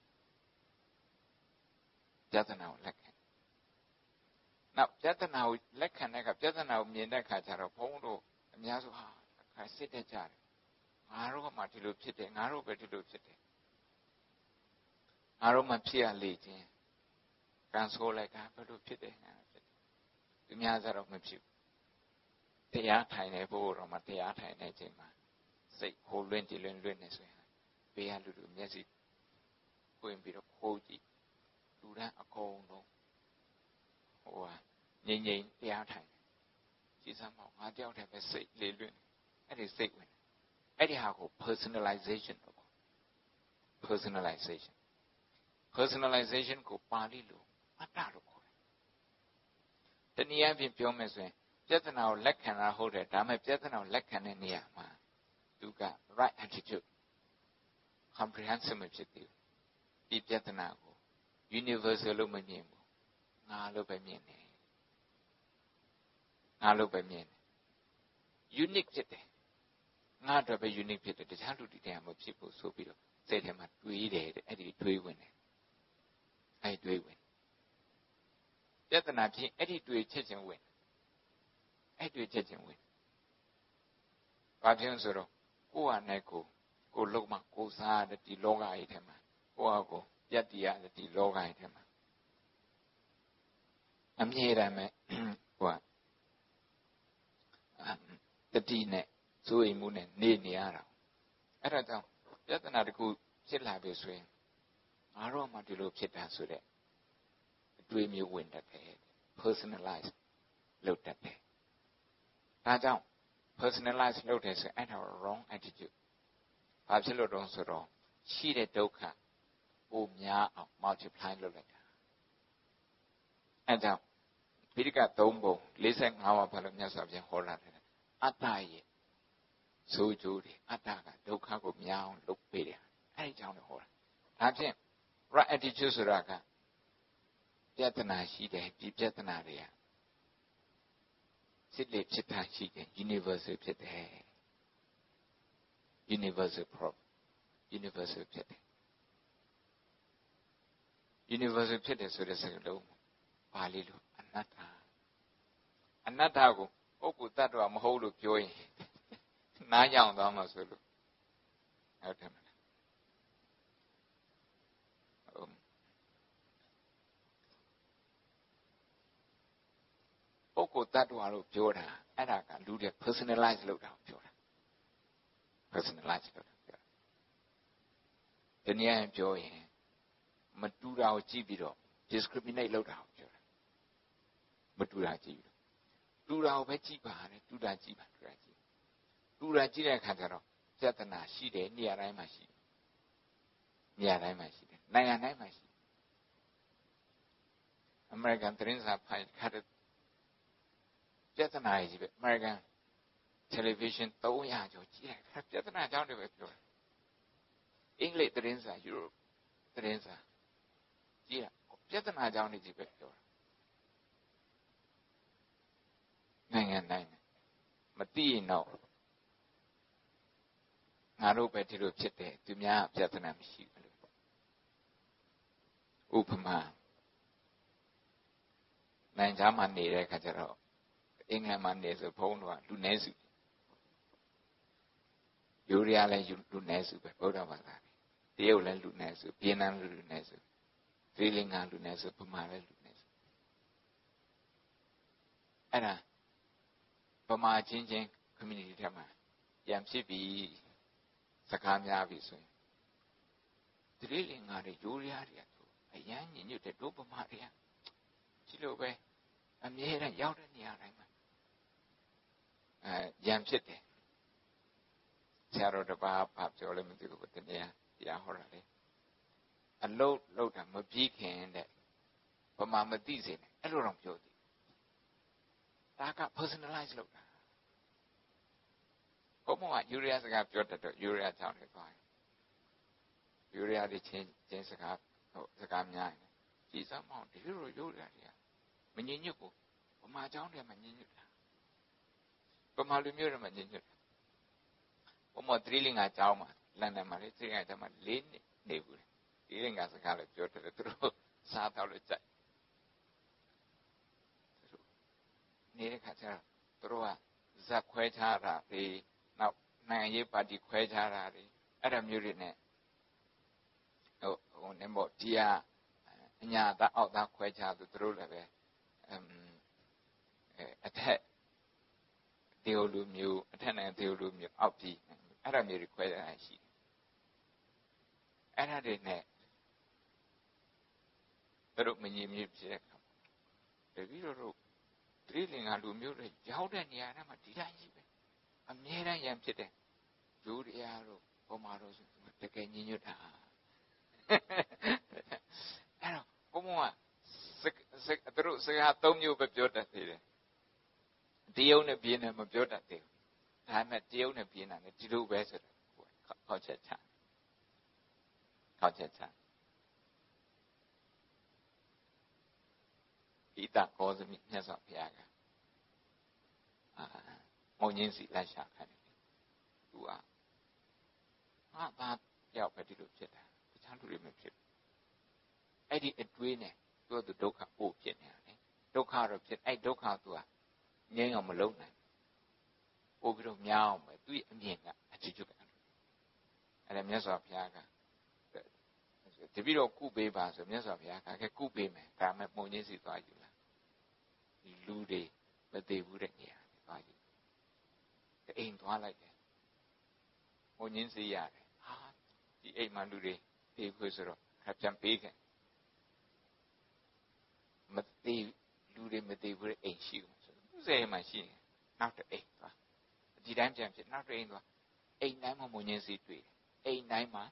ယတနာကိုလက်ခံနောက်ယတနာကိုလက်ခံတဲ့အခါယတနာကိုမြင်တဲ့အခါကျတော့ဘုန်းတို့အများစုဟာခါစစ်တဲ့ကြတယ်ငါတို့ကမှဒီလိုဖြစ်တယ်ငါတို့ပဲဒီလိုဖြစ်တယ်ငါတို့မှဖြစ်ရလေခြင်းကံဆိုးလိုက်တာဘယ်လိုဖြစ်တယ်ငါဖြစ်တယ်သူများကြတော့မဖြစ်ဘူးတရားထိုင်နေဖို့တော့မှတရားထိုင်နေခြင်းမှာစိတ်ဟိုလွင့်ဒီလွင့်နေဆိုရင်ဘေးကလူမျက်စိပွင့်ပြီးတော့ခိုးကြည့်လူတန်းအကုန်လုံးဟိုဟာငြိမ်ငြိမ်တရားထိုင်ကြည်စမ်းပေါ့ငါတယောက်တည်းပဲစိတ်လေလွင့်အဲ့ဒီစိတ်ဝင်အဲ့ဒီဟာကို personalization လို့ခေါ် personalization ကိုပါဠိလိုအတ္တလို့ခေါ်တယ်တနည်းအားဖြင့်ပြောမယ်ဆိုရင်ပြဿနာကိုလက်ခံတာဟုတ်တယ်ဒါပေမဲ့ပြဿနာကိုလက်ခံတဲ့နေရာမှာသူက right attitude comprehensive မဖြစ်သေးဘူးဒီပြဿနာကို universal လို့မမြင်ဘူးငါလို့ပဲမြင်တယ်ငါလို့ပဲမြင်တယ် unique ဖြစ်တယ်ငါတော့ပဲ unique ဖြစ်တယ်တခြားလူတွေတည်းမဖြစ်ဘူးဆိုပြီးတော့စိတ်ထဲမှာတွေးတယ်တဲ့အဲ့ဒီတွေးဝင်တယ်အဲ့တွေးဝင်ပြဿနာဖြစ်အဲ့ဒီတွေးချက်ချင်းဝင်အဲ့တွေးချက်ချင်းဝင်ဘာဖြစ်လို့ဆိုတော့ကိုယ့်ဟာနဲ့ကိုလုံးမကိုစားတဲ့ဒီလောကကြီးထဲမှာကိုယ့်ဟာကိုပြတ်တည်ရတဲ့ဒီလောကကြီးထဲမှာအမြဲတမ်းပဲဟိုတတိနဲ့စိုးရိမ်မှုနဲ့နေရတာအဲ့ဒါကြောင့်ပြဿနာတစ်ခုဖြစ်လာပြီဆိုရင်ငါတို့မှဒီလိုဖြစ်တာဆိုတဲ့အတွေးမျိုးဝင်တတ်တယ် personalize လုပ်တတ်တယ်ဒါကြောင့် personalize လုပ်တယ်ဆိုအဲ့ဒါ wrong attitude ဘာဖြစ်လို့တုံးဆိုတော့ရှိတဲ့ဒုက္ခပိုများအောင် multiply လုပ်လိုက်တာအဲ့ကြောင့်ပိဋက3ပုံ45ဝါဘာလို့မြတ်စွာဘုရားဟောလာတယ်အတ္တရဲ့ဆိုကြိုးတယ်အတ္တကဒုက္ခကိုများအောင်လုပ်ပေးတယ်အဲ့ဒီကြောင့်လည်းဟောတာဒါဖြင့် right attitude ဆိုတာကပြဿနာရှိတယ်ဒီပြဿနာတွေကစစ်လေဖြစ်တာရှိတယ် universal ဖြစ်တယ် universal problem universal ဖြစ်တယ် universal ဖြစ်တယ်ဆိုတဲ့စကားလုံးပါဠိလိုအနတ္တကိုပုဂ္ဂိုလ်တ attva မဟုတ်လို့ပြောရင်နားကြောင်သွားမှာဆိုလို့ဟုတ်တယ်မလားပုဂ္ဂိုလ်တ attva လို့ပြောတာအဲ့ဒါကလူတွေ personalize လုပ်တာပြောတာ personalize လုပ်တာပြောတာဒီနည်းအားပြောရင်မတူတာကိုကြည့်ပြီးတော့ discriminate လုပ်တာကိုပြောတာမတူတာကြည့်ပြီးတူတာကိုပဲကြည့်ပါတယ်တူတာကြည့်ပါတူတာကြည့်တဲ့အခါကျတော့ပြဿနာရှိတယ်နေရာတိုင်းမှာရှိတယ်နေရာတိုင်းမှာရှိတယ်နိုင်ငံတိုင်းမှာရှိတယ်အမေရိကန်သတင်းစာဖိုင်ခါတဲ့ပြဿနာကြီးပဲအမေရိကန်တယ်လီဗီရှင်း300ကျော်ကြည့်တယ်ပြဿနာကြောင့်တွေပဲပြောတယ်အင်္ဂလိပ်သတင်းစာယူရိုသတင်းစာကြည့်ရပြဿနာကြောင့်နေကြီးပဲပြောတာနိုင်ငံတိုင်းမသိရင်တော့ငါတို့ပဲဒီလိုဖြစ်တယ်သူများပြဿနာမရှိဘူးလို့ဥပမာနိုင်သားမှာနေတဲ့အခါကျတော့အင်္ဂလန်မှာနေဆိုဘုန်းတော်ကလူနည်းစုယူရီးယားလည်းလူနည်းစုပဲဗုဒ္ဓဘာသာတရုတ်လည်းလူနည်းစုဗီယက်နမ်လည်းလူနည်းစုသီလင်္ကာလူနည်းစုဗမာလည်းလူနည်းစုအဲ့ဒါဗမာချင်း community ထဲမှာပြန်ဖြစ်ပြီးစကားများပြီဆိုရင်သီလင်္ကာတွေယူရီးယားတွေအရန်ညညွတ်တဲ့တို့ဗမာတွေကဒီလိုပဲအမြဲတမ်းရောက်တဲ့နေရာတိုင်းမှာရန်ဖြစ်တယ်ဆရာတော်တစ်ပါးဘာပြောလဲမသိဘူးတနည်းတရားဟောတာလေအလုံးလောက်တာမပြီးခင်တဲ့ဗမာမသိစေနဲ့အဲ့လိုတော့ပြောသည်ဒါက personalize လုပ်တာဘုံကယူရီးယားစကားပြောတတ်တော့ယူရီးယားကြောင့်လည်းသွားတယ်ယူရီးယားတွေချင်းစကားများတယ်ကြည်စမ်းမအောင်ဒီလိုယူရီးယားတွေကမငြင်းညွတ်ဘူးဗမာကြောင့်တည်းမငြင်းညွတ်တာဗမာလူမျိုးတွေမငြင်းညွတ်တာဘုံသီလင်္ကာကျောင်းမှာလန်ဒန်မှာလေသီလင်္ကာကျောင်းမှာ4နှစ်နေဘူးသီလင်္ကာစကားလည်းပြောတယ်သူတို့စားတော့လို့ကြိုက်နေတဲ့ခါကျတော့သူတို့ကဇက်ခွဲခြားတာတွေနောက်နိုင်ငံရေးပါတီခွဲခြားတာတွေအဲ့ဒါမျိုးတွေနဲ့ဟိုနေမို့ဒီကအညာသားအောက်သားခွဲခြားသူတို့လည်းပဲအထက်ဒေဝလူမျိုးအထက်နိုင်ငံဒေဝလူမျိုးအောက်ပြည်အဲ့ဒါမျိုးတွေခွဲခြားတာရှိတယ်အဲ့ဒါတွေနဲ့တို့မငြင်းမြစ်ဖြစ်တဲ့အခါတပည့်တို့သီလင်္ကာလူမျိုးတွေရောက်တဲ့နေရာမှာဒီတိုင်းရှိပဲအမြဲတမ်းရန်ဖြစ်တယ်ယူရီးယားတို့ဗမာတို့ဆိုတကယ်ညညွတ်တာအဲ့တော့ဘုံကသူတို့စကား3မျိုးပဲပြောတတ်သေးတယ်တရားနဲ့ပြင်းတယ်မပြောတတ်သေးဘူးဒါပေမဲ့တရားနဲ့ပြင်းတာလည်းဒီလိုပဲဆိုတော့ခေါက်ချက်ချဣတကောသမိမြတ်စွာဘုရားကမုံညင်းစီလိုက်ရှာခိုင်းတယ်သူကငါသားရောက်ပဲဒီလိုဖြစ်တာတခြားလူတွေမဖြစ်ဘူးအဲ့ဒီအတွေးနဲ့သူကဒုက္ခပို့ဖြစ်နေတာလေဒုက္ခတော့ဖြစ်အဲ့ဒုက္ခသူကငြိမ်းအောင်မလုပ်နိုင်ပို့ပြီးတော့များအောင်ပဲသူ့အမြင်ကအချစ်ချွတ်တယ်အဲ့ဒါမြတ်စွာဘုရားကတပည့်တော်ကုပေးပါဆိုမြတ်စွာဘုရားကဲကုပေးမယ်ဒါမဲ့မုံညင်းစီသွားယူလာလူတွေမသေးဘူးတဲ့နေရာသွားယူအိမ်သွားလိုက်တယ်မုံညင်းစီရတယ်ဟာဒီအိမ်မှာလူတွေသေခွေဆိုတော့ပြန်ပေးခဲ့မသေးလူတွေမသေးဘူးတဲ့အိမ်ရှိဦးဆိုသူ့စိတ်မှာရှိနေနောက်တစ်အိမ်သွားဒီတိုင်းပြန်ဖြစ်နောက်တစ်အိမ်သွားအိမ်တိုင်းမှာမုံညင်းစီတွေ့တယ်အိမ်တိုင်းမှာ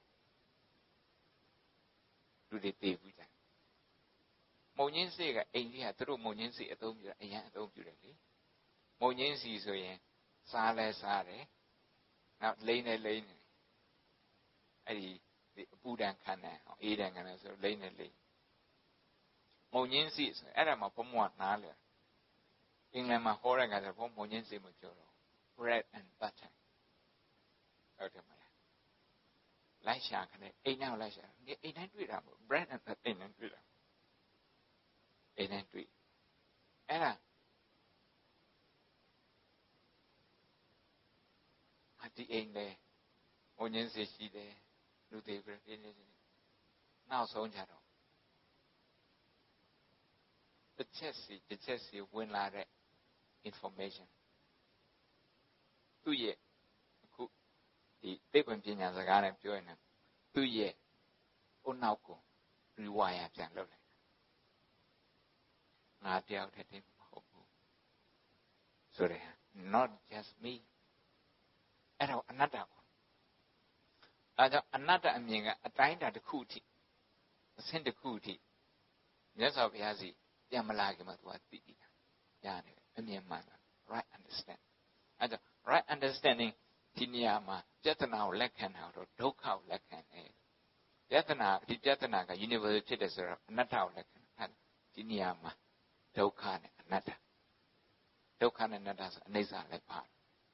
လူတွေသေဘူးကြမုံညင်းစီကအိမ်ကြီးကသူတို့မုံညင်းစီအသုံးပြုတာအရင်အသုံးပြုတယ်လေမုံညင်းစီဆိုရင်စားလဲစားတယ်နောက်လိမ့်နေလိမ့်နေအဲ့ဒီအပူဒဏ်ခံတယ်အေးဒဏ်ခံတယ်ဆိုလိမ့်နေလိမ့်မုံညင်းစီဆိုအဲ့ဒါမှဘုံဘွားနားလေအင်္ဂလန်မှာဟောတဲ့ကဆိုဘုံမုံညင်းစီမပြောတော့ bread and butter ဟုတ်တယ်မလားလိုက်ရှာခနဲ့အိမ်နောက်လိုက်ရှာအိမ်တိုင်းတွေ့တာမဟုတ် bread and butter အိမ်တိုင်းတွေ့တာအိမ်တိုင်းတွေ့အဲ့ဒါဒီအိမ်လေမုံညင်းစီရှိတယ်လူတွေပြင်းနေတယ်နောက်ဆုံးကြတော့တစ်ချက်စီဝင်လာတဲ့ information သူ့ရဲ့အခုဒီသိပ္ပံပညာစကားနဲ့ပြောရင်သူ့ရဲ့အနောက်ကို rewire ပြန်လုပ်လိုက်ငါတယောက်တည်းမဟုတ်ဘူးဆိုရယ် not just me အဲ့တော့အနတ္တကိုအဲကြောင့်အနတ္တအမြင်ကအတိုင်းအတာတစ်ခုအထိအဆင့်တစ်ခုအထိမြတ်စွာဘုရားစီပြန်မလာခင်မှာသူကသိပြီရတယ်အမြင်မှန်တာ right understand အဲကြောင့် right understanding ဒီနေရာမှာပြဿနာကိုလက်ခံတာတော့ဒုက္ခကိုလက်ခံတယ်ပြဿနာက universal ဖြစ်တယ်ဆိုတော့အနတ္တကိုလက်ခံတာဒီနေရာမှာဒုက္ခနဲ့အနတ္တဒုက္ခနဲ့အနတ္တဆိုအနိစ္စလည်းပါတယ်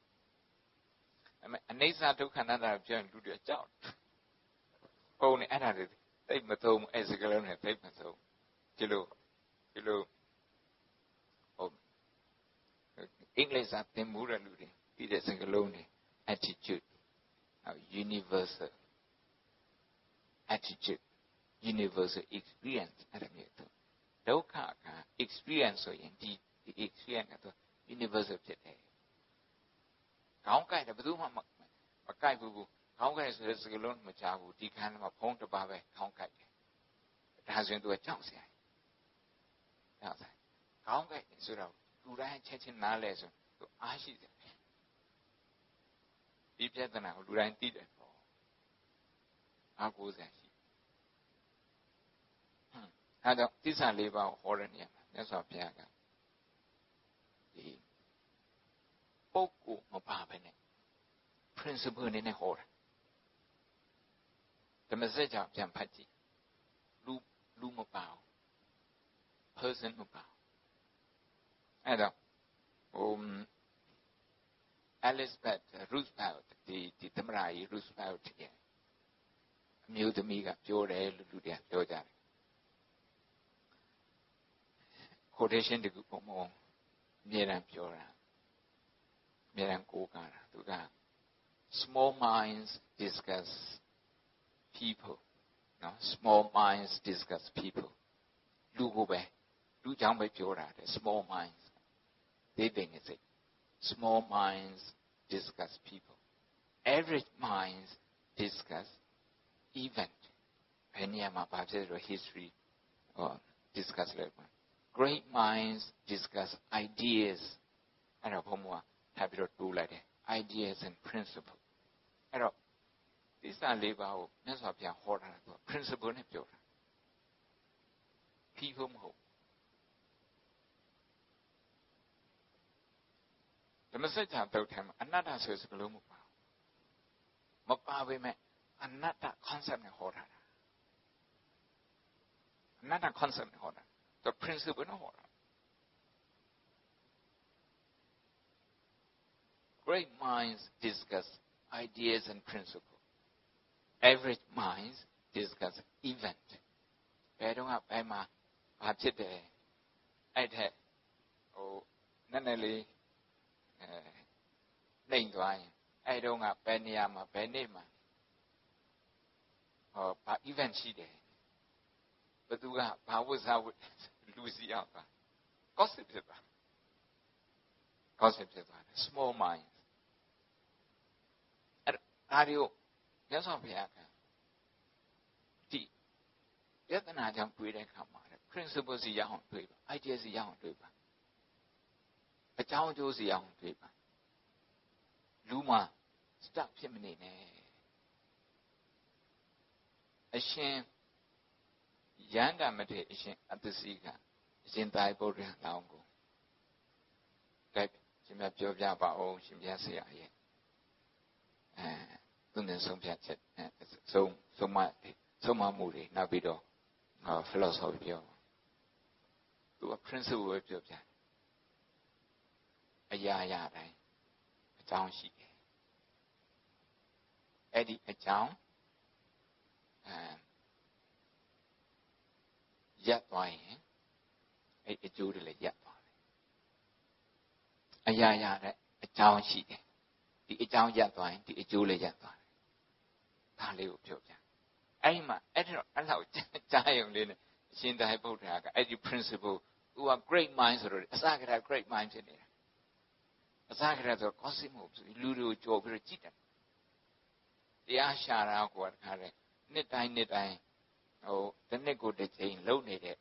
အနိစ္စဒုက္ခအနတ္တပြောရင်လူတွေကြောက်ပုံနဲ့အဲ့ဒါတွေသိမသုံးဘူးအဲ့စကားလုံးနဲ့သိမသုံးဒီလိုဟုတ်အင်္ဂလိပ်စာသင်မှုတဲ့လူတွေပြီးတဲ့စကားလုံးတွေ attitude universal attitude universal experience အဲ့ဒါမျိုးဒုက္ခက experience ဆိုရင်ဒီ experience ကတော့ universal ဖြစ်တယ်ခေါင်းကိုက်တယ်ဘယ်သူမှမကိုက်ဘူးခေါင်းကိုက်ဆိုတဲ့စကားလုံးမကြားဘူးဒီခန်းမှာဖုံးတစ်ပါးပဲခေါင်းကိုက်တယ်ဒါဆိုရင်သူကကြောက်စရာခေါင်းကိုက်ဆိုတော့လူတိုင်းချက်ချင်းနားလဲဆိုသူအားရှိတယ်ဒီပြဿနာကိုလူတိုင်းသိတယ်ပေါ့အားကိုးစရာရှိအဲတော့သစ္စာလေးပါးကိုဟောတဲ့နေရာမှာမြတ်စွာဘုရားကဒီပုဂ္ဂိုလ်မပါဘဲနဲ့ principle နဲ့ဟောတာဓမ္မစကြာပြန်ဖတ်ကြည့်လူမပါဘူး person မပါအဲ့တော့Elizabeth Roosevelt ဒီသမ္မတကြီး Roosevelt ရဲ့အမျိုးသမီးကပြောတယ်လို့လူတွေကပြောကြတယ် quotation တခုပုံအမြဲတမ်းပြောတာအမြဲတမ်းကိုးကားတာသူက small minds discuss people no small minds discuss people လူကိုပဲလူကြောင့်ပဲပြောတာတဲ့ small minds they think it's it small minds discuss people average minds discuss event ဘယ်နေရာမှာဘာဖြစ်လို့ history discuss လုပ်မှာ great minds discuss ideas အဲ့တော့ဘုံကထပ်ပြီးတော့တိုးလိုက်တယ် ideas and principle အဲ့တော့သစ္စာလေးပါးကိုမြတ်စွာဘုရားဟောတာက principle နဲ့ပြောတာ people မဟုတ်ဓမ္မစကြာတုတ်ထဲမှာအနတ္တဆိုတဲ့စကားလုံးမပါဘူးမပါပေမဲ့အနတ္တ concept နဲ့ဟောထားတာအနတ္တ concept နဲ့ဟောတာ the principle နဲ့ဟောတာ great minds discuss ideas and principles average minds discuss event ဘယ်တော့မှဘယ်မှာဘာဖြစ်တယ်အဲ့ထက်နည်းနည်းလေးနှိမ်သွားရင်အဲ့တော့ကဘယ်နေရာမှာဘယ်နေ့မှာဘာ event ရှိတယ်ဘသူကဘာဝတ်စားဝတ်လူစီအောင်ပါ gossip ဖြစ်သွား small minds အဲ့ဒါတွေကိုမြတ်စွာဘုရားကဒီယတနာကြောင့်တွေ့တဲ့အခါမှာ principle စီရအောင်တွေ့ပါ idea စီရအောင်တွေ့ပါအကြောင်းအကျိုးစီရအောင်တွေ့ပါလူမှာ stuck ဖြစ်မနေနဲ့အရှင်ယန္တာမထေရအရှင်အတ္တစီကအရှင်သာရိပုတ္တရာလောင်းကိုကဲရှင်မြတ်ပြောပြပါအောင်ရှင်မြတ်ဆရာရဲ့သူနဲ့ဆုံးဖြတ်ချက်ဆုံးမမှုတွေနောက်ပြီးတော့philosophy ပြောသူက principle ပဲပြောပြအရာရာတိုင်းအကြောင်းရှိတယ်အဲ့ဒီအကြောင်းရပ်သွားရင်အဲ့အကျိုးတွေလည်းရပ်သွားတယ်အရာရာတဲ့အကြောင်းရှိတယ်ဒီအကြောင်းရပ်သွားရင်ဒီအကျိုးလည်းရပ်သွားတယ်ဒါလေးကိုပြောပြအဲ့ဒီမှာအဲ့တော့အဲ့လောက်ကြားရုံလေးနဲ့အရှင်သာရိပုတ္တရာကအဲ့ဒီ principle သူက great mind ဆိုတော့အစကတည်းက great mind ဖြစ်နေတာအစကတည်းကဆို gossip မဟုတ်ဘူးလူတွေကိုကြော်ပြီးတော့ကြည့်တယ်တရားရှာတာကိုတခါတည်းနှစ်တိုင်းတစ်နှစ်ကိုတစ်ချိန်လုပ်နေတဲ့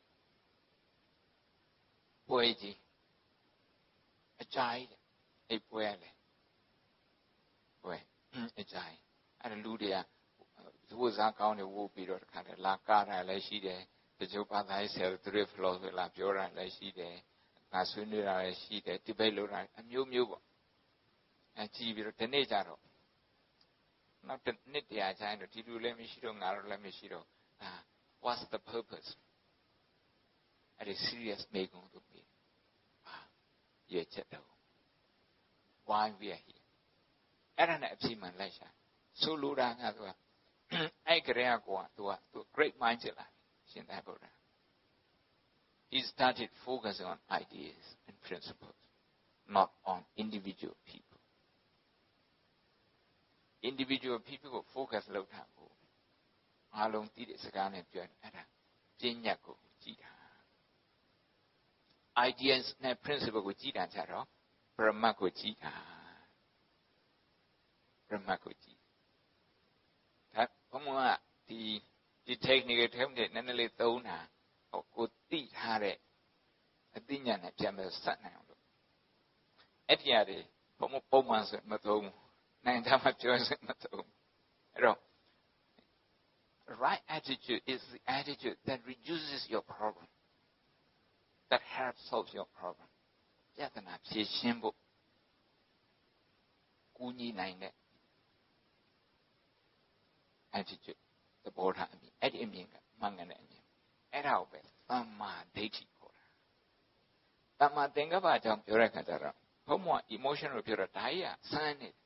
ပွဲကြီးအကြိုက်အဲ့ပွဲရလေပွဲအကြိုက်အဲ့လူတွေကသူ့စားကောင်းတွေဝုတ်ပြီးတော့တခါတည်းလာကားတာလည်းရှိတယ်တချို့ဘာသာရေးဆရာသူတွေ philosophy လာပြောတာလည်းရှိတယ်ငါဆွေးနွေးတာလည်းရှိတယ် debate လုပ်တာအမျိုးမျိုးပေါ့အဲကြည့်ပြီးတော့ဒီနေ့ကျတော့နောက်တစ်နှစ်တရာကျရင်တော့ဒီလူလည်းမရှိတော့ငါတို့လည်းမရှိတော့what's the purpose အဲ့ဒီ serious မေးခွန်းတို့ပြီးရဲ့ချက်တော့ why we are here အဲ့ဒါနဲ့အဖြစ်မှန်လိုက်ရှာဆိုလိုတာကသူကအဲ့ကြရကွာသူက great mind ဖြစ်လာရှင်သာဗုဒ္ဓ he started focusing on ideas and principles not on individual people individual people ကို focus လုပ်တာကိုအားလုံးသိတဲ့စကားနဲ့ပြောအဲ့ဒါပညာကိုကြည့်တာ ideas နဲ့ principle ကိုကြည့်တာကြတော့ပရမတ်ကိုကြည့်တာပရမတ်ကိုကြည့်ဒါဘုံကဒီ technical term တွေနည်းနည်းလေးသုံးတာကိုသိထားတဲ့အသိဉာဏ်နဲ့ပြန်ပြီးစနိုင်အောင်လို့အဲ့ဒီအရာတွေပုံမှန်ဆိုမသုံးနိုင်တာမှပြောစမသုံးအဲ့တော့ right attitude is the attitude that reduces your problem that helps solve your problem ပြဿနာဖြေရှင်းဖို့ကူညီနိုင်တဲ့ attitude သဘောထားအမြင်အဲ့ဒီအမြင်ကမှန်ကန်တဲ့အမြင်အဲ့ဒါကိုပဲသမ္မာဒိဋ္ဌိခေါ်တာသမ္မာသင်္ကပ္ပအကြောင်းပြောတဲ့အခါကျတော့ဘုံက emotion လို့ပြောတော့ဒါကြီးကစမ်းနေတယ်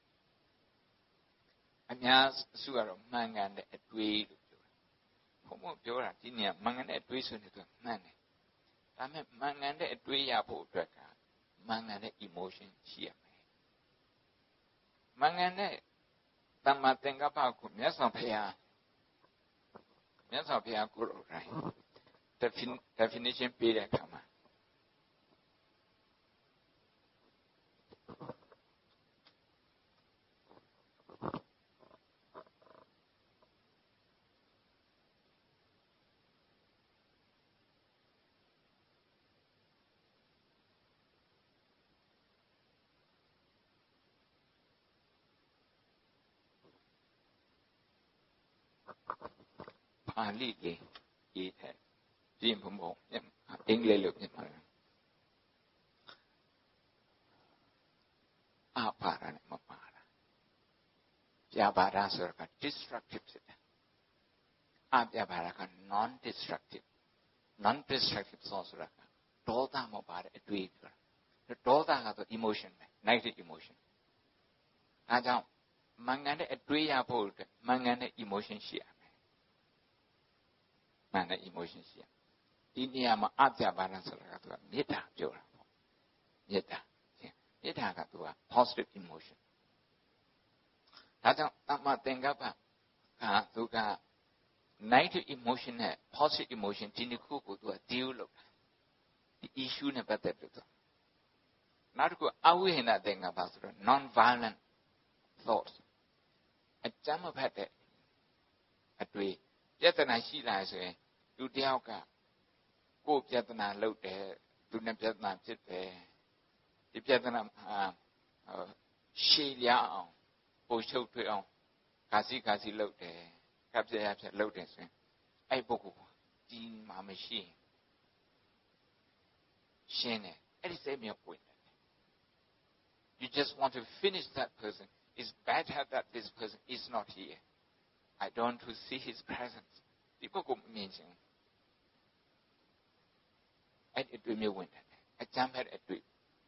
အများစုကတော့မှန်ကန်တဲ့အတွေးလို့ပြောတာဘုံကပြောတာဒီနေရာမှန်ကန်တဲ့အတွေးဆိုနေတော့မှန်တယ်ဒါပေမဲ့မှန်ကန်တဲ့အတွေးရဖို့အတွက်ကမှန်ကန်တဲ့ emotion ရှိရမယ်မှန်ကန်တဲ့သမ္မာသင်္ကပ္ပကိုမြတ်စွာဘုရားကိုယ်တော်တိုင် definition ပေးတဲ့အခါမှာပါဠိလေးရေးတယ်ပြင်ဘုံအင်္ဂလိပ်လိုပြင်ပါတယ် para ne mapara pyabara soraka destructive ဖြစ်တယ်pyabara ka non destructive ဆိုတာကဒေါသမဟုတ်ပါတယ်အတွေ့ပြောတာဒေါသကတော့ emotion ပဲ negative emotion အဲကြောင့်မှန်ကန်တဲ့အတွေ့ရဖို့အတွက်မှန်ကန်တဲ့ emotion ရှိရမယ်မှန်တဲ့ emotion ရှိရဒီနေရာမှာpyabaraဆိုတာကသူကမေတ္တာပြောတာပေါ့မေတ္တာကသူက positive emotion ဒါကြောင့်တမ္မာသင်္ကပ္ပကသူက negative emotion နဲ့ positive emotion ဒီနှစ်ခုကိုသူက deal လုပ်တာဒီ issue နဲ့ပတ်သက်လို့နောက်တစ်ခုအဝိဟိနသင်္ကပ္ပဆိုတော့ non violent thoughts အကြမ်းမဖက်တဲ့အတွေ့ပြဿနာရှိလာဆိုရင်လူတစ်ယောက်ကကိုယ်ပြဿနာလုပ်တယ်သူနဲ့ပြဿနာဖြစ်တယ်ဒီပြဿနာရှည်လျအောင်ပိုရှုပ်ထွေးအောင်ခါစီလုပ်တယ်ကပ်ပြရပြလုပ်တယ်ဆိုရင်အဲ့ပုဂ္ဂိုလ်ဒီမှာမရှိရှင်းတယ်အဲ့ဒီစိတ်မျိုးပွင့်တယ် you just want to finish that person it's better that this person is not here I don't want to see his presence ဒီပုဂ္ဂိုလ်မြင်ချင်အဲ့ဒီတွေ့မျိုးဝင်တယ်အကြမ်းဖက်အတွေ့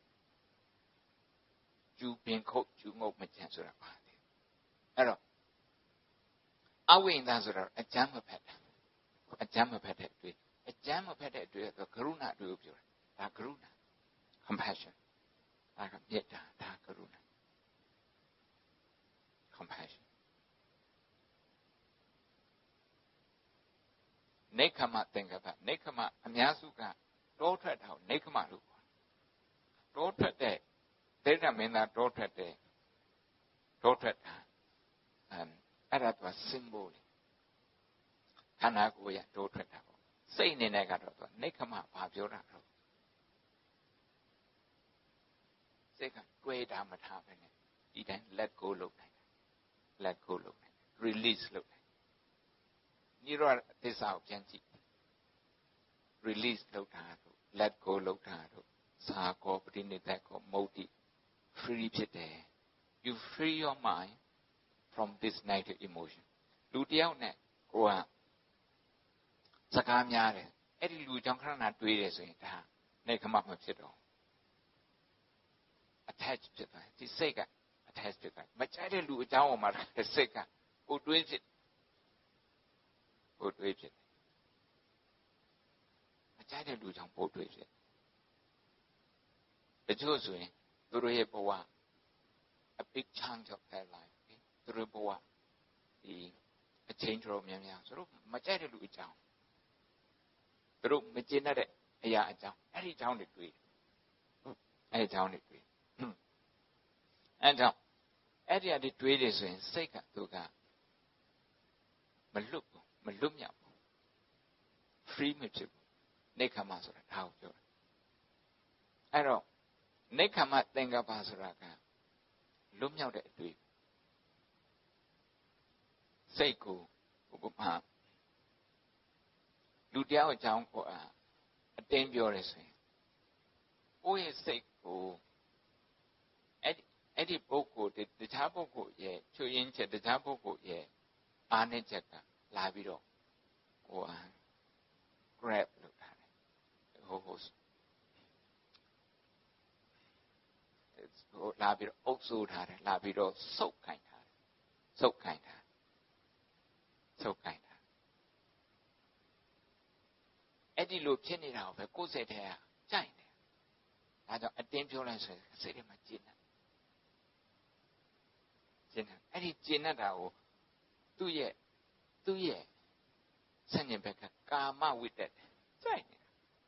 ကျူပင်ခုတ်ကျူငုတ်မချင်ဆိုတာပါတယ်အဲ့တော့အဝိညာဉ်ဆိုတော့အကြမ်းမဖက်တဲ့အကြမ်းမဖက်တဲ့အတွေ့အကြမ်းမဖက်တဲ့အတွေ့ဆိုကရုဏာအတွေ့ကိုပြောတာဒါကရုဏာ compassion ဒါကမေတ္တာဒါကရုဏာ compassion နေခမသင်္ကပ္ပနေခမအများစုကတောထွက်တာကိုနေခမလို့ခေါ်တောထွက်တဲ့ဒေတာမင်းသားတောထွက်တဲ့တောထွက်တာအဲ့ဒါက symbol ခန္ဓာကိုယ်ရတောထွက်တာပေါ့စိတ်အနေနဲ့ကတော့သူနေခမဘာပြောတာတော့စိတ်ကတွေးတာမထားပဲနဲ့ဒီတိုင်း let go လုပ်နိုင်တယ် let go လုပ်နိုင်တယ် release လုပ်နိုင်တယ်နိရောဓသစ္စာကိုပြန်ကြည့် release လုပ်တာတို့ let go လုပ်တာတို့သာကောပဋိနိဒတ်ကောမုဒ္ဒိ free ဖြစ်တယ် you free your mind from this negative emotion လူတယောက်နဲ့ကိုကစကားများတယ်အဲ့ဒီလူကြောင့်ခဏတွေးတယ်ဆိုရင်ဒါနေခမမဖြစ်တော့ attach ဖြစ်သွားဒီစိတ်က attach ဖြစ်သွားမကြိုက်တဲ့လူအကြောင်းပေါ်မှာစိတ်ကပိုတွေးဖြစ်မကြိုက်တဲ့လူကြောင့်ပိုတွေးဖြစ်တချို့ဆိုရင်သူတို့ရဲ့ဘဝ a big chunk of their life သူတို့ဘဝဒီအချိန်တော်များဆိုတော့မကြိုက်တဲ့လူအကြောင်းသူတို့မကျေနပ်တဲ့အရာအကြောင်းအဲ့ဒီအကြောင်းတွေတွေးအဲ့ဒီအကြောင်းတွေတွေးအဲ့တော့အဲ့ဒီအရာတွေတွေးတယ်ဆိုရင်စိတ်ကသူကမလွတ်မြောက်ဘူး free မဖြစ်ဘူးနေခမဆိုတာဒါကိုပြောတာအဲ့တော့နေခမသင်္ကပ္ပဆိုတာကလွတ်မြောက်တဲ့အတွေ့စိတ်ကိုဥပမာလူတယောက်အကြောင်းကိုအတင်းပြောရဲဆိုရင်ကိုယ့်ရဲ့စိတ်ကိုအဲ့ဒီပုဂ္ဂိုလ်တခြားပုဂ္ဂိုလ်ရဲ့ချွေရင်းချက်တခြားပုဂ္ဂိုလ်ရဲ့အားနည်းချက်ကလာပြီးတော့grab လုပ်ထားတယ်လာပြီးတော့အုပ်စိုးထားတယ်လာပြီးတော့ဆုပ်ခိုင်းထားအဲ့ဒီလိုဖြစ်နေတာကိုပဲကိုယ်စိတ်ထဲကကြိုက်တယ်ဒါကြောင့်အတင်းပြောလိုက်ဆိုရင်စိတ်ထဲမှာကျဉ်းတယ်အဲ့ဒီကျဉ်းတာကိုသူ့ရဲ့ဆန့်ကျင်ဘက်ကကာမဝိတ္တကြိုက်နေတာ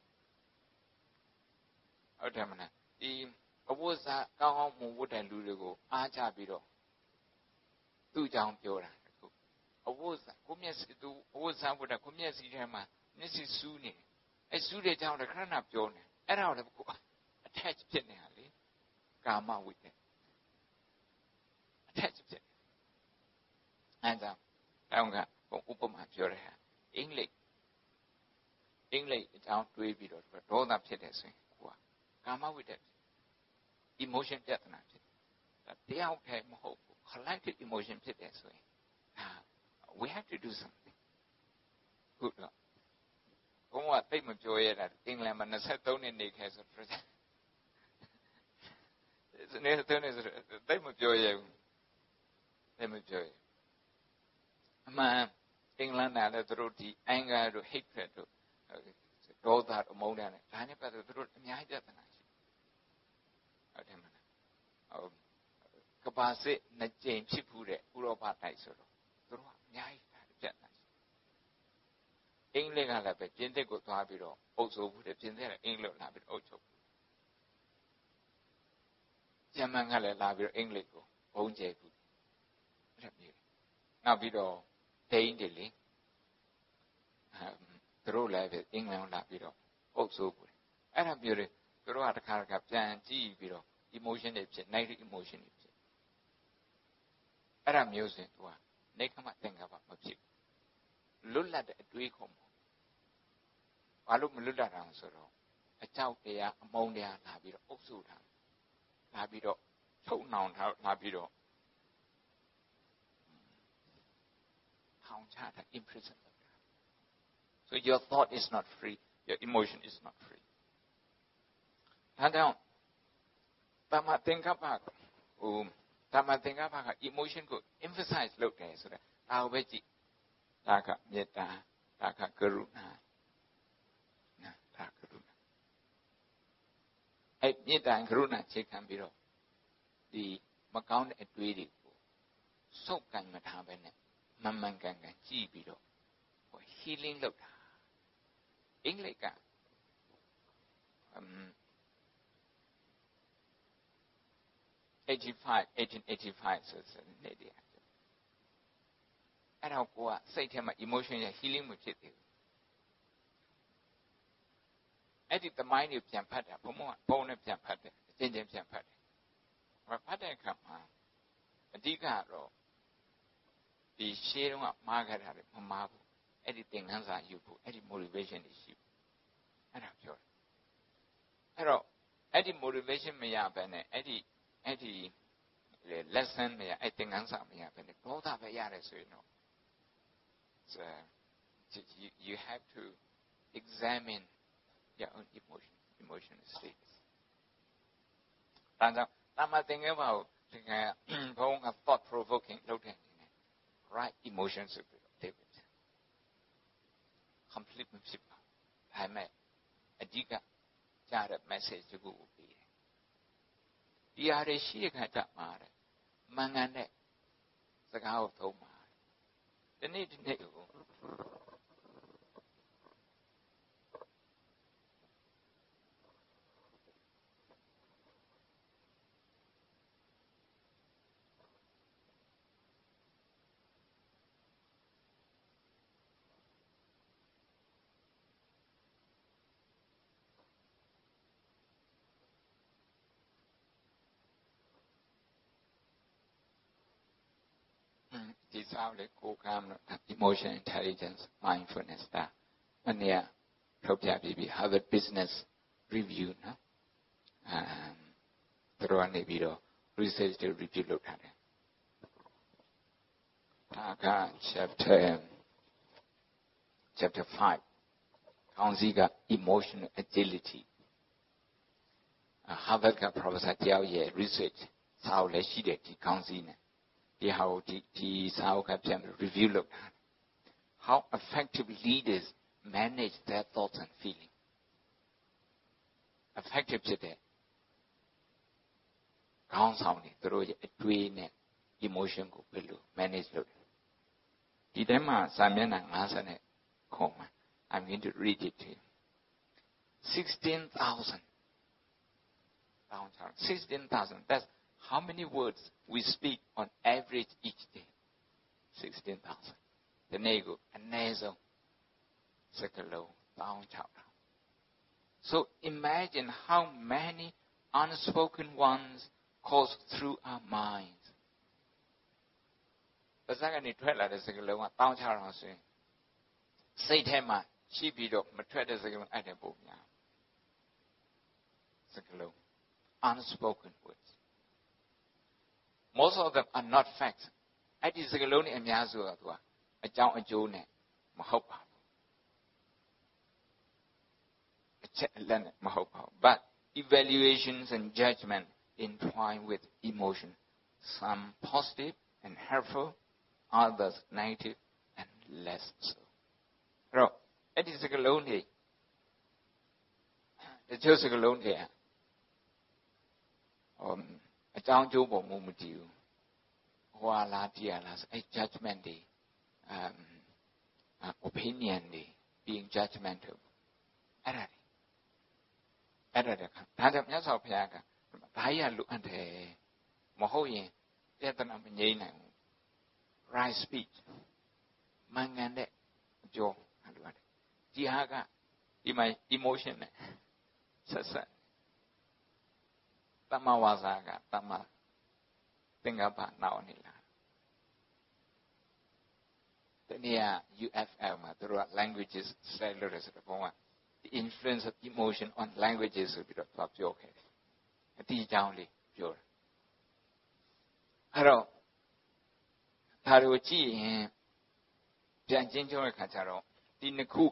ဟုတ်တယ်မလားဒီအဝိဇ္ဇာကောင်းမှုဝတ်တဲ့လူတွေကိုအားချပြီးတော့သူ့ကြောင့်ပြောတာအဝိဇ္ဇာကိုမျက်စိသူအဝိဇ္ဇာဝတ်တဲ့ကိုမျက်စိထဲမှာမျက်စိစူးနေတယ်အဲစူးတဲ့ကြောင့်လည်းခဏပြောနေအဲ့ဒါကိုလည်းကို attach ဖြစ်နေတာလေကာမဝိတ္တ attach ဖြစ်အဲ့ဒါတောင်းကဥပမာပြောရတာအင်္ဂလိပ်အကြောင်းတွေးပြီးတော့ဒေါသဖြစ်တယ်ဆိုရင်ကိုကကာမဝိတ္တ emotion ပြဿနာဖြစ်တရားထဲမဟုတ်ဘူး collective emotion ဖြစ်တယ်ဆိုရင် we have to do something good တော့ဘုံကတိတ်မပြောရတာအင်္ဂလန်မှာ23နှစ်နေခဲ့ဆိုတော့23နှစ်ဆိုတိတ်မပြောရဘူးတိတ်မပြောရအမှန်အင်္ဂလန်ကလည်းသူတို့ဒီ anger တို့ hatred တို့ဒေါသတို့မုန်းတယ်ဒါနဲ့ပတ်သက်သူတို့အများကြီးပြဿနာရှိဟုတ်တယ်မလားဟုတ်ကဘာစစ်နှစ်ကြိမ်ဖြစ်မှုတဲ့ဥရောပတိုက်ဆိုတော့သူတို့ကအများကြီးပြဿနာရှိအင်္ဂလိပ်ကလည်းပဲပြင်သစ်ကိုသွားပြီးတော့အုပ်စိုးမှုတယ်ပြင်သစ်ကအင်္ဂလိပ်လာပြီးတော့အုပ်ချုပ်ဂျာမန်ကလည်းလာပြီးတော့အင်္ဂလိပ်ကိုဘုံကျဲခုအဲ့ဒါမျိုးနောက်ပြီးတော့ဒိန်းတွေလေသူတို့လည်းပဲအင်္ဂလန်လာပြီးတော့အုပ်စိုးမှုတယ်အဲ့ဒါမျိုးတွေသူတို့ကတစ်ခါပြန်ကြည့်ပြီးတော့ emotion တွေဖြစ် negative emotion တွေဖြစ်အဲ့ဒါမျိုးဆိုရင်သူကနေခမသင်္ကပ္ပမဖြစ်လွတ်လပ်တဲ့အတွေးခေါ်မှာဘာလို့မလွတ်လပ်တာဆိုတော့အကြောက်တရားအမုန်းတရားလာပြီးတော့အုပ်စုထားလာပြီးတော့ထုတ်နှောင်ထားလာပြီးတော့ထောင်ချတာ imprison လုပ်တာ so your thought is not free your emotion is not free ဒါကြောင့်တမသင်္ကပ္ပတမသင်္ကပ္ပက emotion ကို emphasize လုပ်တယ်ဆိုတော့ဒါကိုပဲကြည့်ဒါကမေတ္တာဒါကကရုဏာဒါကရုဏာအဲ့မေတ္တာကရုဏာခြေခံပြီးတော့ဒီမကောင်းတဲ့အတွေးတွေကိုစုပ်ကန်မထားပဲနဲ့မမှန်ကန်ကန်ကြည့်ပြီးတော့ healing လုပ်တာအင်္ဂလိပ်က1885ဆိုတဲ့နေ့တည်းအဲ့တော့ကိုကစိတ်ထဲမှာ emotion ရ healing မဖြစ်သေးဘူးအဲ့ဒီသမိုင်းတွေပြန်ဖတ်တာဘုံနဲ့ပြန်ဖတ်တယ်အချင်းချင်းပြန်ဖတ်တယ်ဖတ်တဲ့အခါမှာအဓိကတော့ဒီရှေးတုန်းကမှားခဲ့တာတွေမမှားဘူးအဲ့ဒီသင်ခန်းစာယူဖို့အဲ့ဒီ motivation တွေရှိဘူးအဲ့ဒါပြောတယ်အဲ့တော့အဲ့ဒီ motivation မရဘဲနဲ့အဲ့ဒီ lesson မရအဲ့သင်ခန်းစာမရဘဲနဲ့ဒေါသပဲရတယ်ဆိုရင်တော့ you have to examine your own emotional states ဒါကြောင့်တမသင်္ကပ္ပကိုသင်္ကဘုံက thought provoking လုပ်တဲ့အနေနဲ့ right emotions ဆိုပြီးတော့ David complete မဖြစ်ပါဘူးဒါပေမဲ့အဓိကကြားတဲ့ message တခုကိုပေးတယ်ဒီဟာတွေရှိတဲ့ခါကျမှတဲ့မှန်ကန်တဲ့စကားကိုသုံးပါဒီနေ့ကိုဒီစားလေကိုကမ်းလို့ emotion intelligence mindfulness ဒါအနည်းထုတ်ပြပြီးပြီ Harvard Business Review နော်သူတို့ကနေပြီးတော့ research တွေ review လုပ်ထားတယ်ဒါက chapter 5ခေါင်းစည်းက emotional agility Harvard က professor တယောက်ရဲ့ research စာအုပ်လည်းရှိတယ်ဒီခေါင်းစည်းနဲ့ဒီဟာကိုဒီစာအုပ်ကပြန် review လုပ်တာ How effective leaders manage their thoughts and feelings effective ဖြစ်တဲ့ခေါင်းဆောင်တွေသူတို့ရဲ့အတွေးနဲ့ emotion ကိုဘယ်လို manage လုပ်လဲဒီထဲမှာစာမျက်နှာ50နဲ့ခေါ်မှာ I'm going to read it to you 16,000 that's how many words we speak on average each day 16,000 the nego a nasal second so imagine how many unspoken ones course through our minds ပါဇက်ကနေထွက်လာတဲ့စကားလုံးကတောင်းချအောင်ဆိုရင်စိတ်ထဲမှာရှိပြီးတော့မထွက်တဲ့စကားလုံးအဲ့တဲ့ပုံများစကားလုံး unspoken words most of them are not facts အဲ့ဒီစကားလုံးတွေအများစုကသူကအကြောင်းအကျိုးနဲ့မဟုတ်ပါဘူးအချက်အလက်နဲ့မဟုတ်ပါဘူး but evaluations and judgment entwine with emotion some positive and helpful others negative and less so အဲ့ဒီစကားလုံးတွေတချို့စကားလုံးတွေအကြောင်းကျိုးပေါ်မူတည်ဘူးဟွာလားတရားလားအဲ့ judgment တွေopinion တွေ being judgmental အဲ့ဒါခါဒါကြောင့်မြတ်စွာဘုရားကဘာကြီးကလိုအပ်တယ်မဟုတ်ရင်ပြဿနာမငြိမ်းနိုင်ဘူး right speech မှန်ကန်တဲ့အပြောလိုအပ်တယ်ဒီဟာကဒီမှာ emotion နဲ့ဆက်ဆက်တမ္မာဝါစာကတမ္မာသင်္ကပ္ပနောက်နေလားဒီနေ့ UFL မှာသူတို့က languages style လို့ဆိုတော့ဘုံက the influence of emotion on languages ဆိုပြီးတော့ပြောခဲ့တယ်အတိအကျလေးပြောတယ်အဲ့တော့ဒါတွေကိုကြည့်ရင်ပြန်ကျင်းချုံးတဲ့ခါကျတော့ဒီနှစ်ခု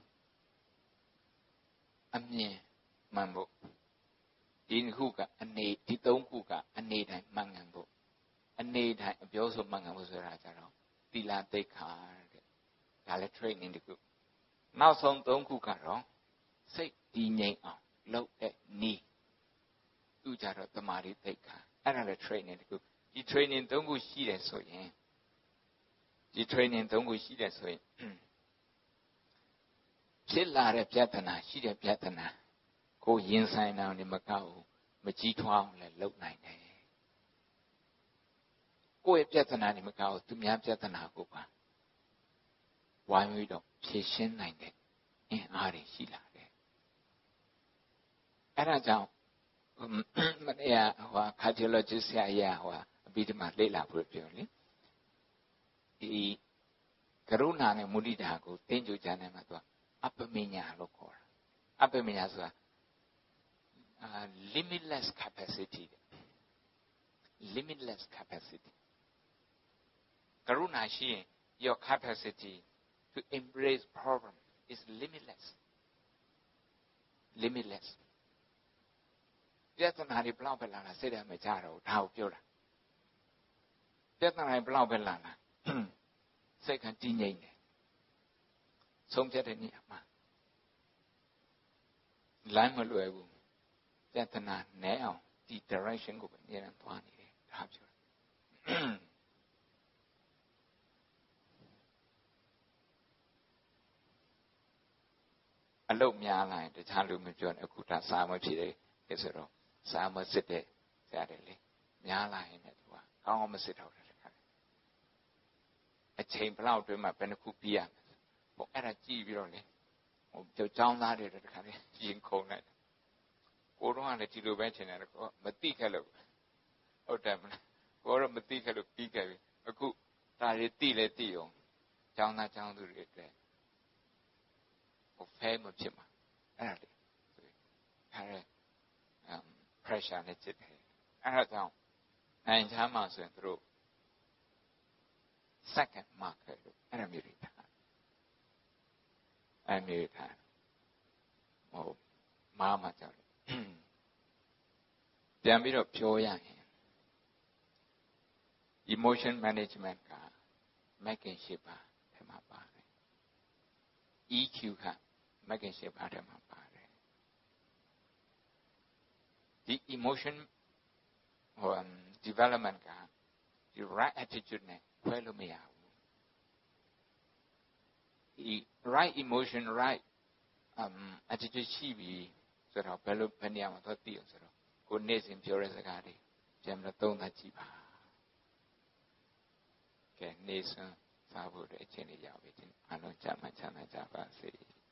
ကအမြင်မှန်ဖို့ဒီနှစ်ခုကအနေဒီသုံးခုကအနေတိုင်းမှန်ကန်ဖို့အနေတိုင်းအပြောဆိုမှန်ကန်ဖို့ဆိုတာကြတော့သီလသိက္ခာတဲ့ဒါလည်း training တခုနောက်ဆုံးသုံးခုကတော့စိတ်တည်ငြိမ်အောင်လုပ်တဲ့နည်းသူကြတော့တမာတိသိက္ခာအဲ့ဒါလည်း training တခုဒီ training သုံးခုရှိတယ်ဆိုရင်ဖြစ်လာတဲ့ပြဿနာရှိတဲ့ပြဿနာကိုရင်ဆိုင်တာနေမကောက်ဘူးမကြီးထွားအောင်လည်းလုပ်နိုင်တယ်ကိုယ့်ရဲ့ပြဿနာနေမကောက်ဘူးသူများပြဿနာကိုပါဝိုင်းပြီးတော့ဖြေရှင်းနိုင်တဲ့အင်အားတွေရှိလာတယ်အဲ့ဒါကြောင့်မနေ့ကcardiologist ဆရာကြီးအပြီးဒီမှာလေ့လာဖို့ပြောလေဒီကရုဏာနဲ့မုဒိတာကိုသင်္ကြန်ကျမ်းထဲမှာသူကအပမညာလို့ခေါ်တာအပမညာဆိုတာlimitless capacity ကရုဏာရှိရင် your capacity to embrace problem is limitless ပြဿနာတွေဘလောက်ပဲလာတာစိတ်ထဲမကြတော့ဒါကိုပြောတာပြဿနာတွေဘလောက်ပဲလာစိတ်ကတည်ငြိမ်တယ်ဆုံးဖြတ်တဲ့နေရာမှာလမ်းမလွယ်ဘူးပြဿနာနဲအောင်ဒီ direction ကိုပဲအမြဲတမ်းသွားနေတယ်ဒါပြောတာအလုတ်များလာရင်တခြားလူမပြောနဲ့အခုဒါစာမဖြစ်တယ်ဆိုတော့စာမစစ်တဲ့ဆရာတွေလေများလာရင်လည်းသူကကောင်းအောင်မစစ်တော့တယ်ခါအချိန်ဘလောက်အတွင်းမှာဘယ်နှခုပြီးရမလဲဟိုအဲ့ဒါကြည့်ပြီးတော့လေဟိုကျောင်းသားတွေတခါလေရင်ခုန်လိုက်ကိုတော့ကလည်းဒီလိုပဲထင်တယ်ကောမသိခဲ့လို့ဟုတ်တယ်မလားကိုတော့မသိခဲ့လို့ပြီးခဲ့ပြီအခုဒါတွေသိလဲသိအောင်ကျောင်းသားကျောင်းသူတွေအတွက်ဟိုဖဲမဖြစ်မှာအဲ့ဒါလေအဲ့ဒါpressure နဲ့จิตတယ်အဲ့ဒါကြောင့်နိုင်ချမ်းမှာဆိုရင်သူတို့ second market လို့အဲ့ဒါမျိုးတွေထားအဲ့မျိုးထားဟိုမားမှာကြောက်ပြန်ပြီးတော့ပြောရရင် emotion management က making shape ထဲမှာပါတယ် EQ က making shape ထဲမှာပါတယ်ဒီ emotion development ကဒီ right attitude နဲ့ခွဲလို့မရဘူးဒီ right emotion right attitude ရှိပြီဆိုတော့ဘယ်နေရာမှာသွားသိအောင်ဆိုတော့ကိုနေ့စဉ်ပြောတဲ့စကားတွေပြန်ပြီးတော့သုံးသပ်ကြည့်ပါကဲနေ့စဉ်စားဖို့အတွက်အချိန်လေးရပြီအားလုံးကြမ်းမှချမ်းသာကြပါစေ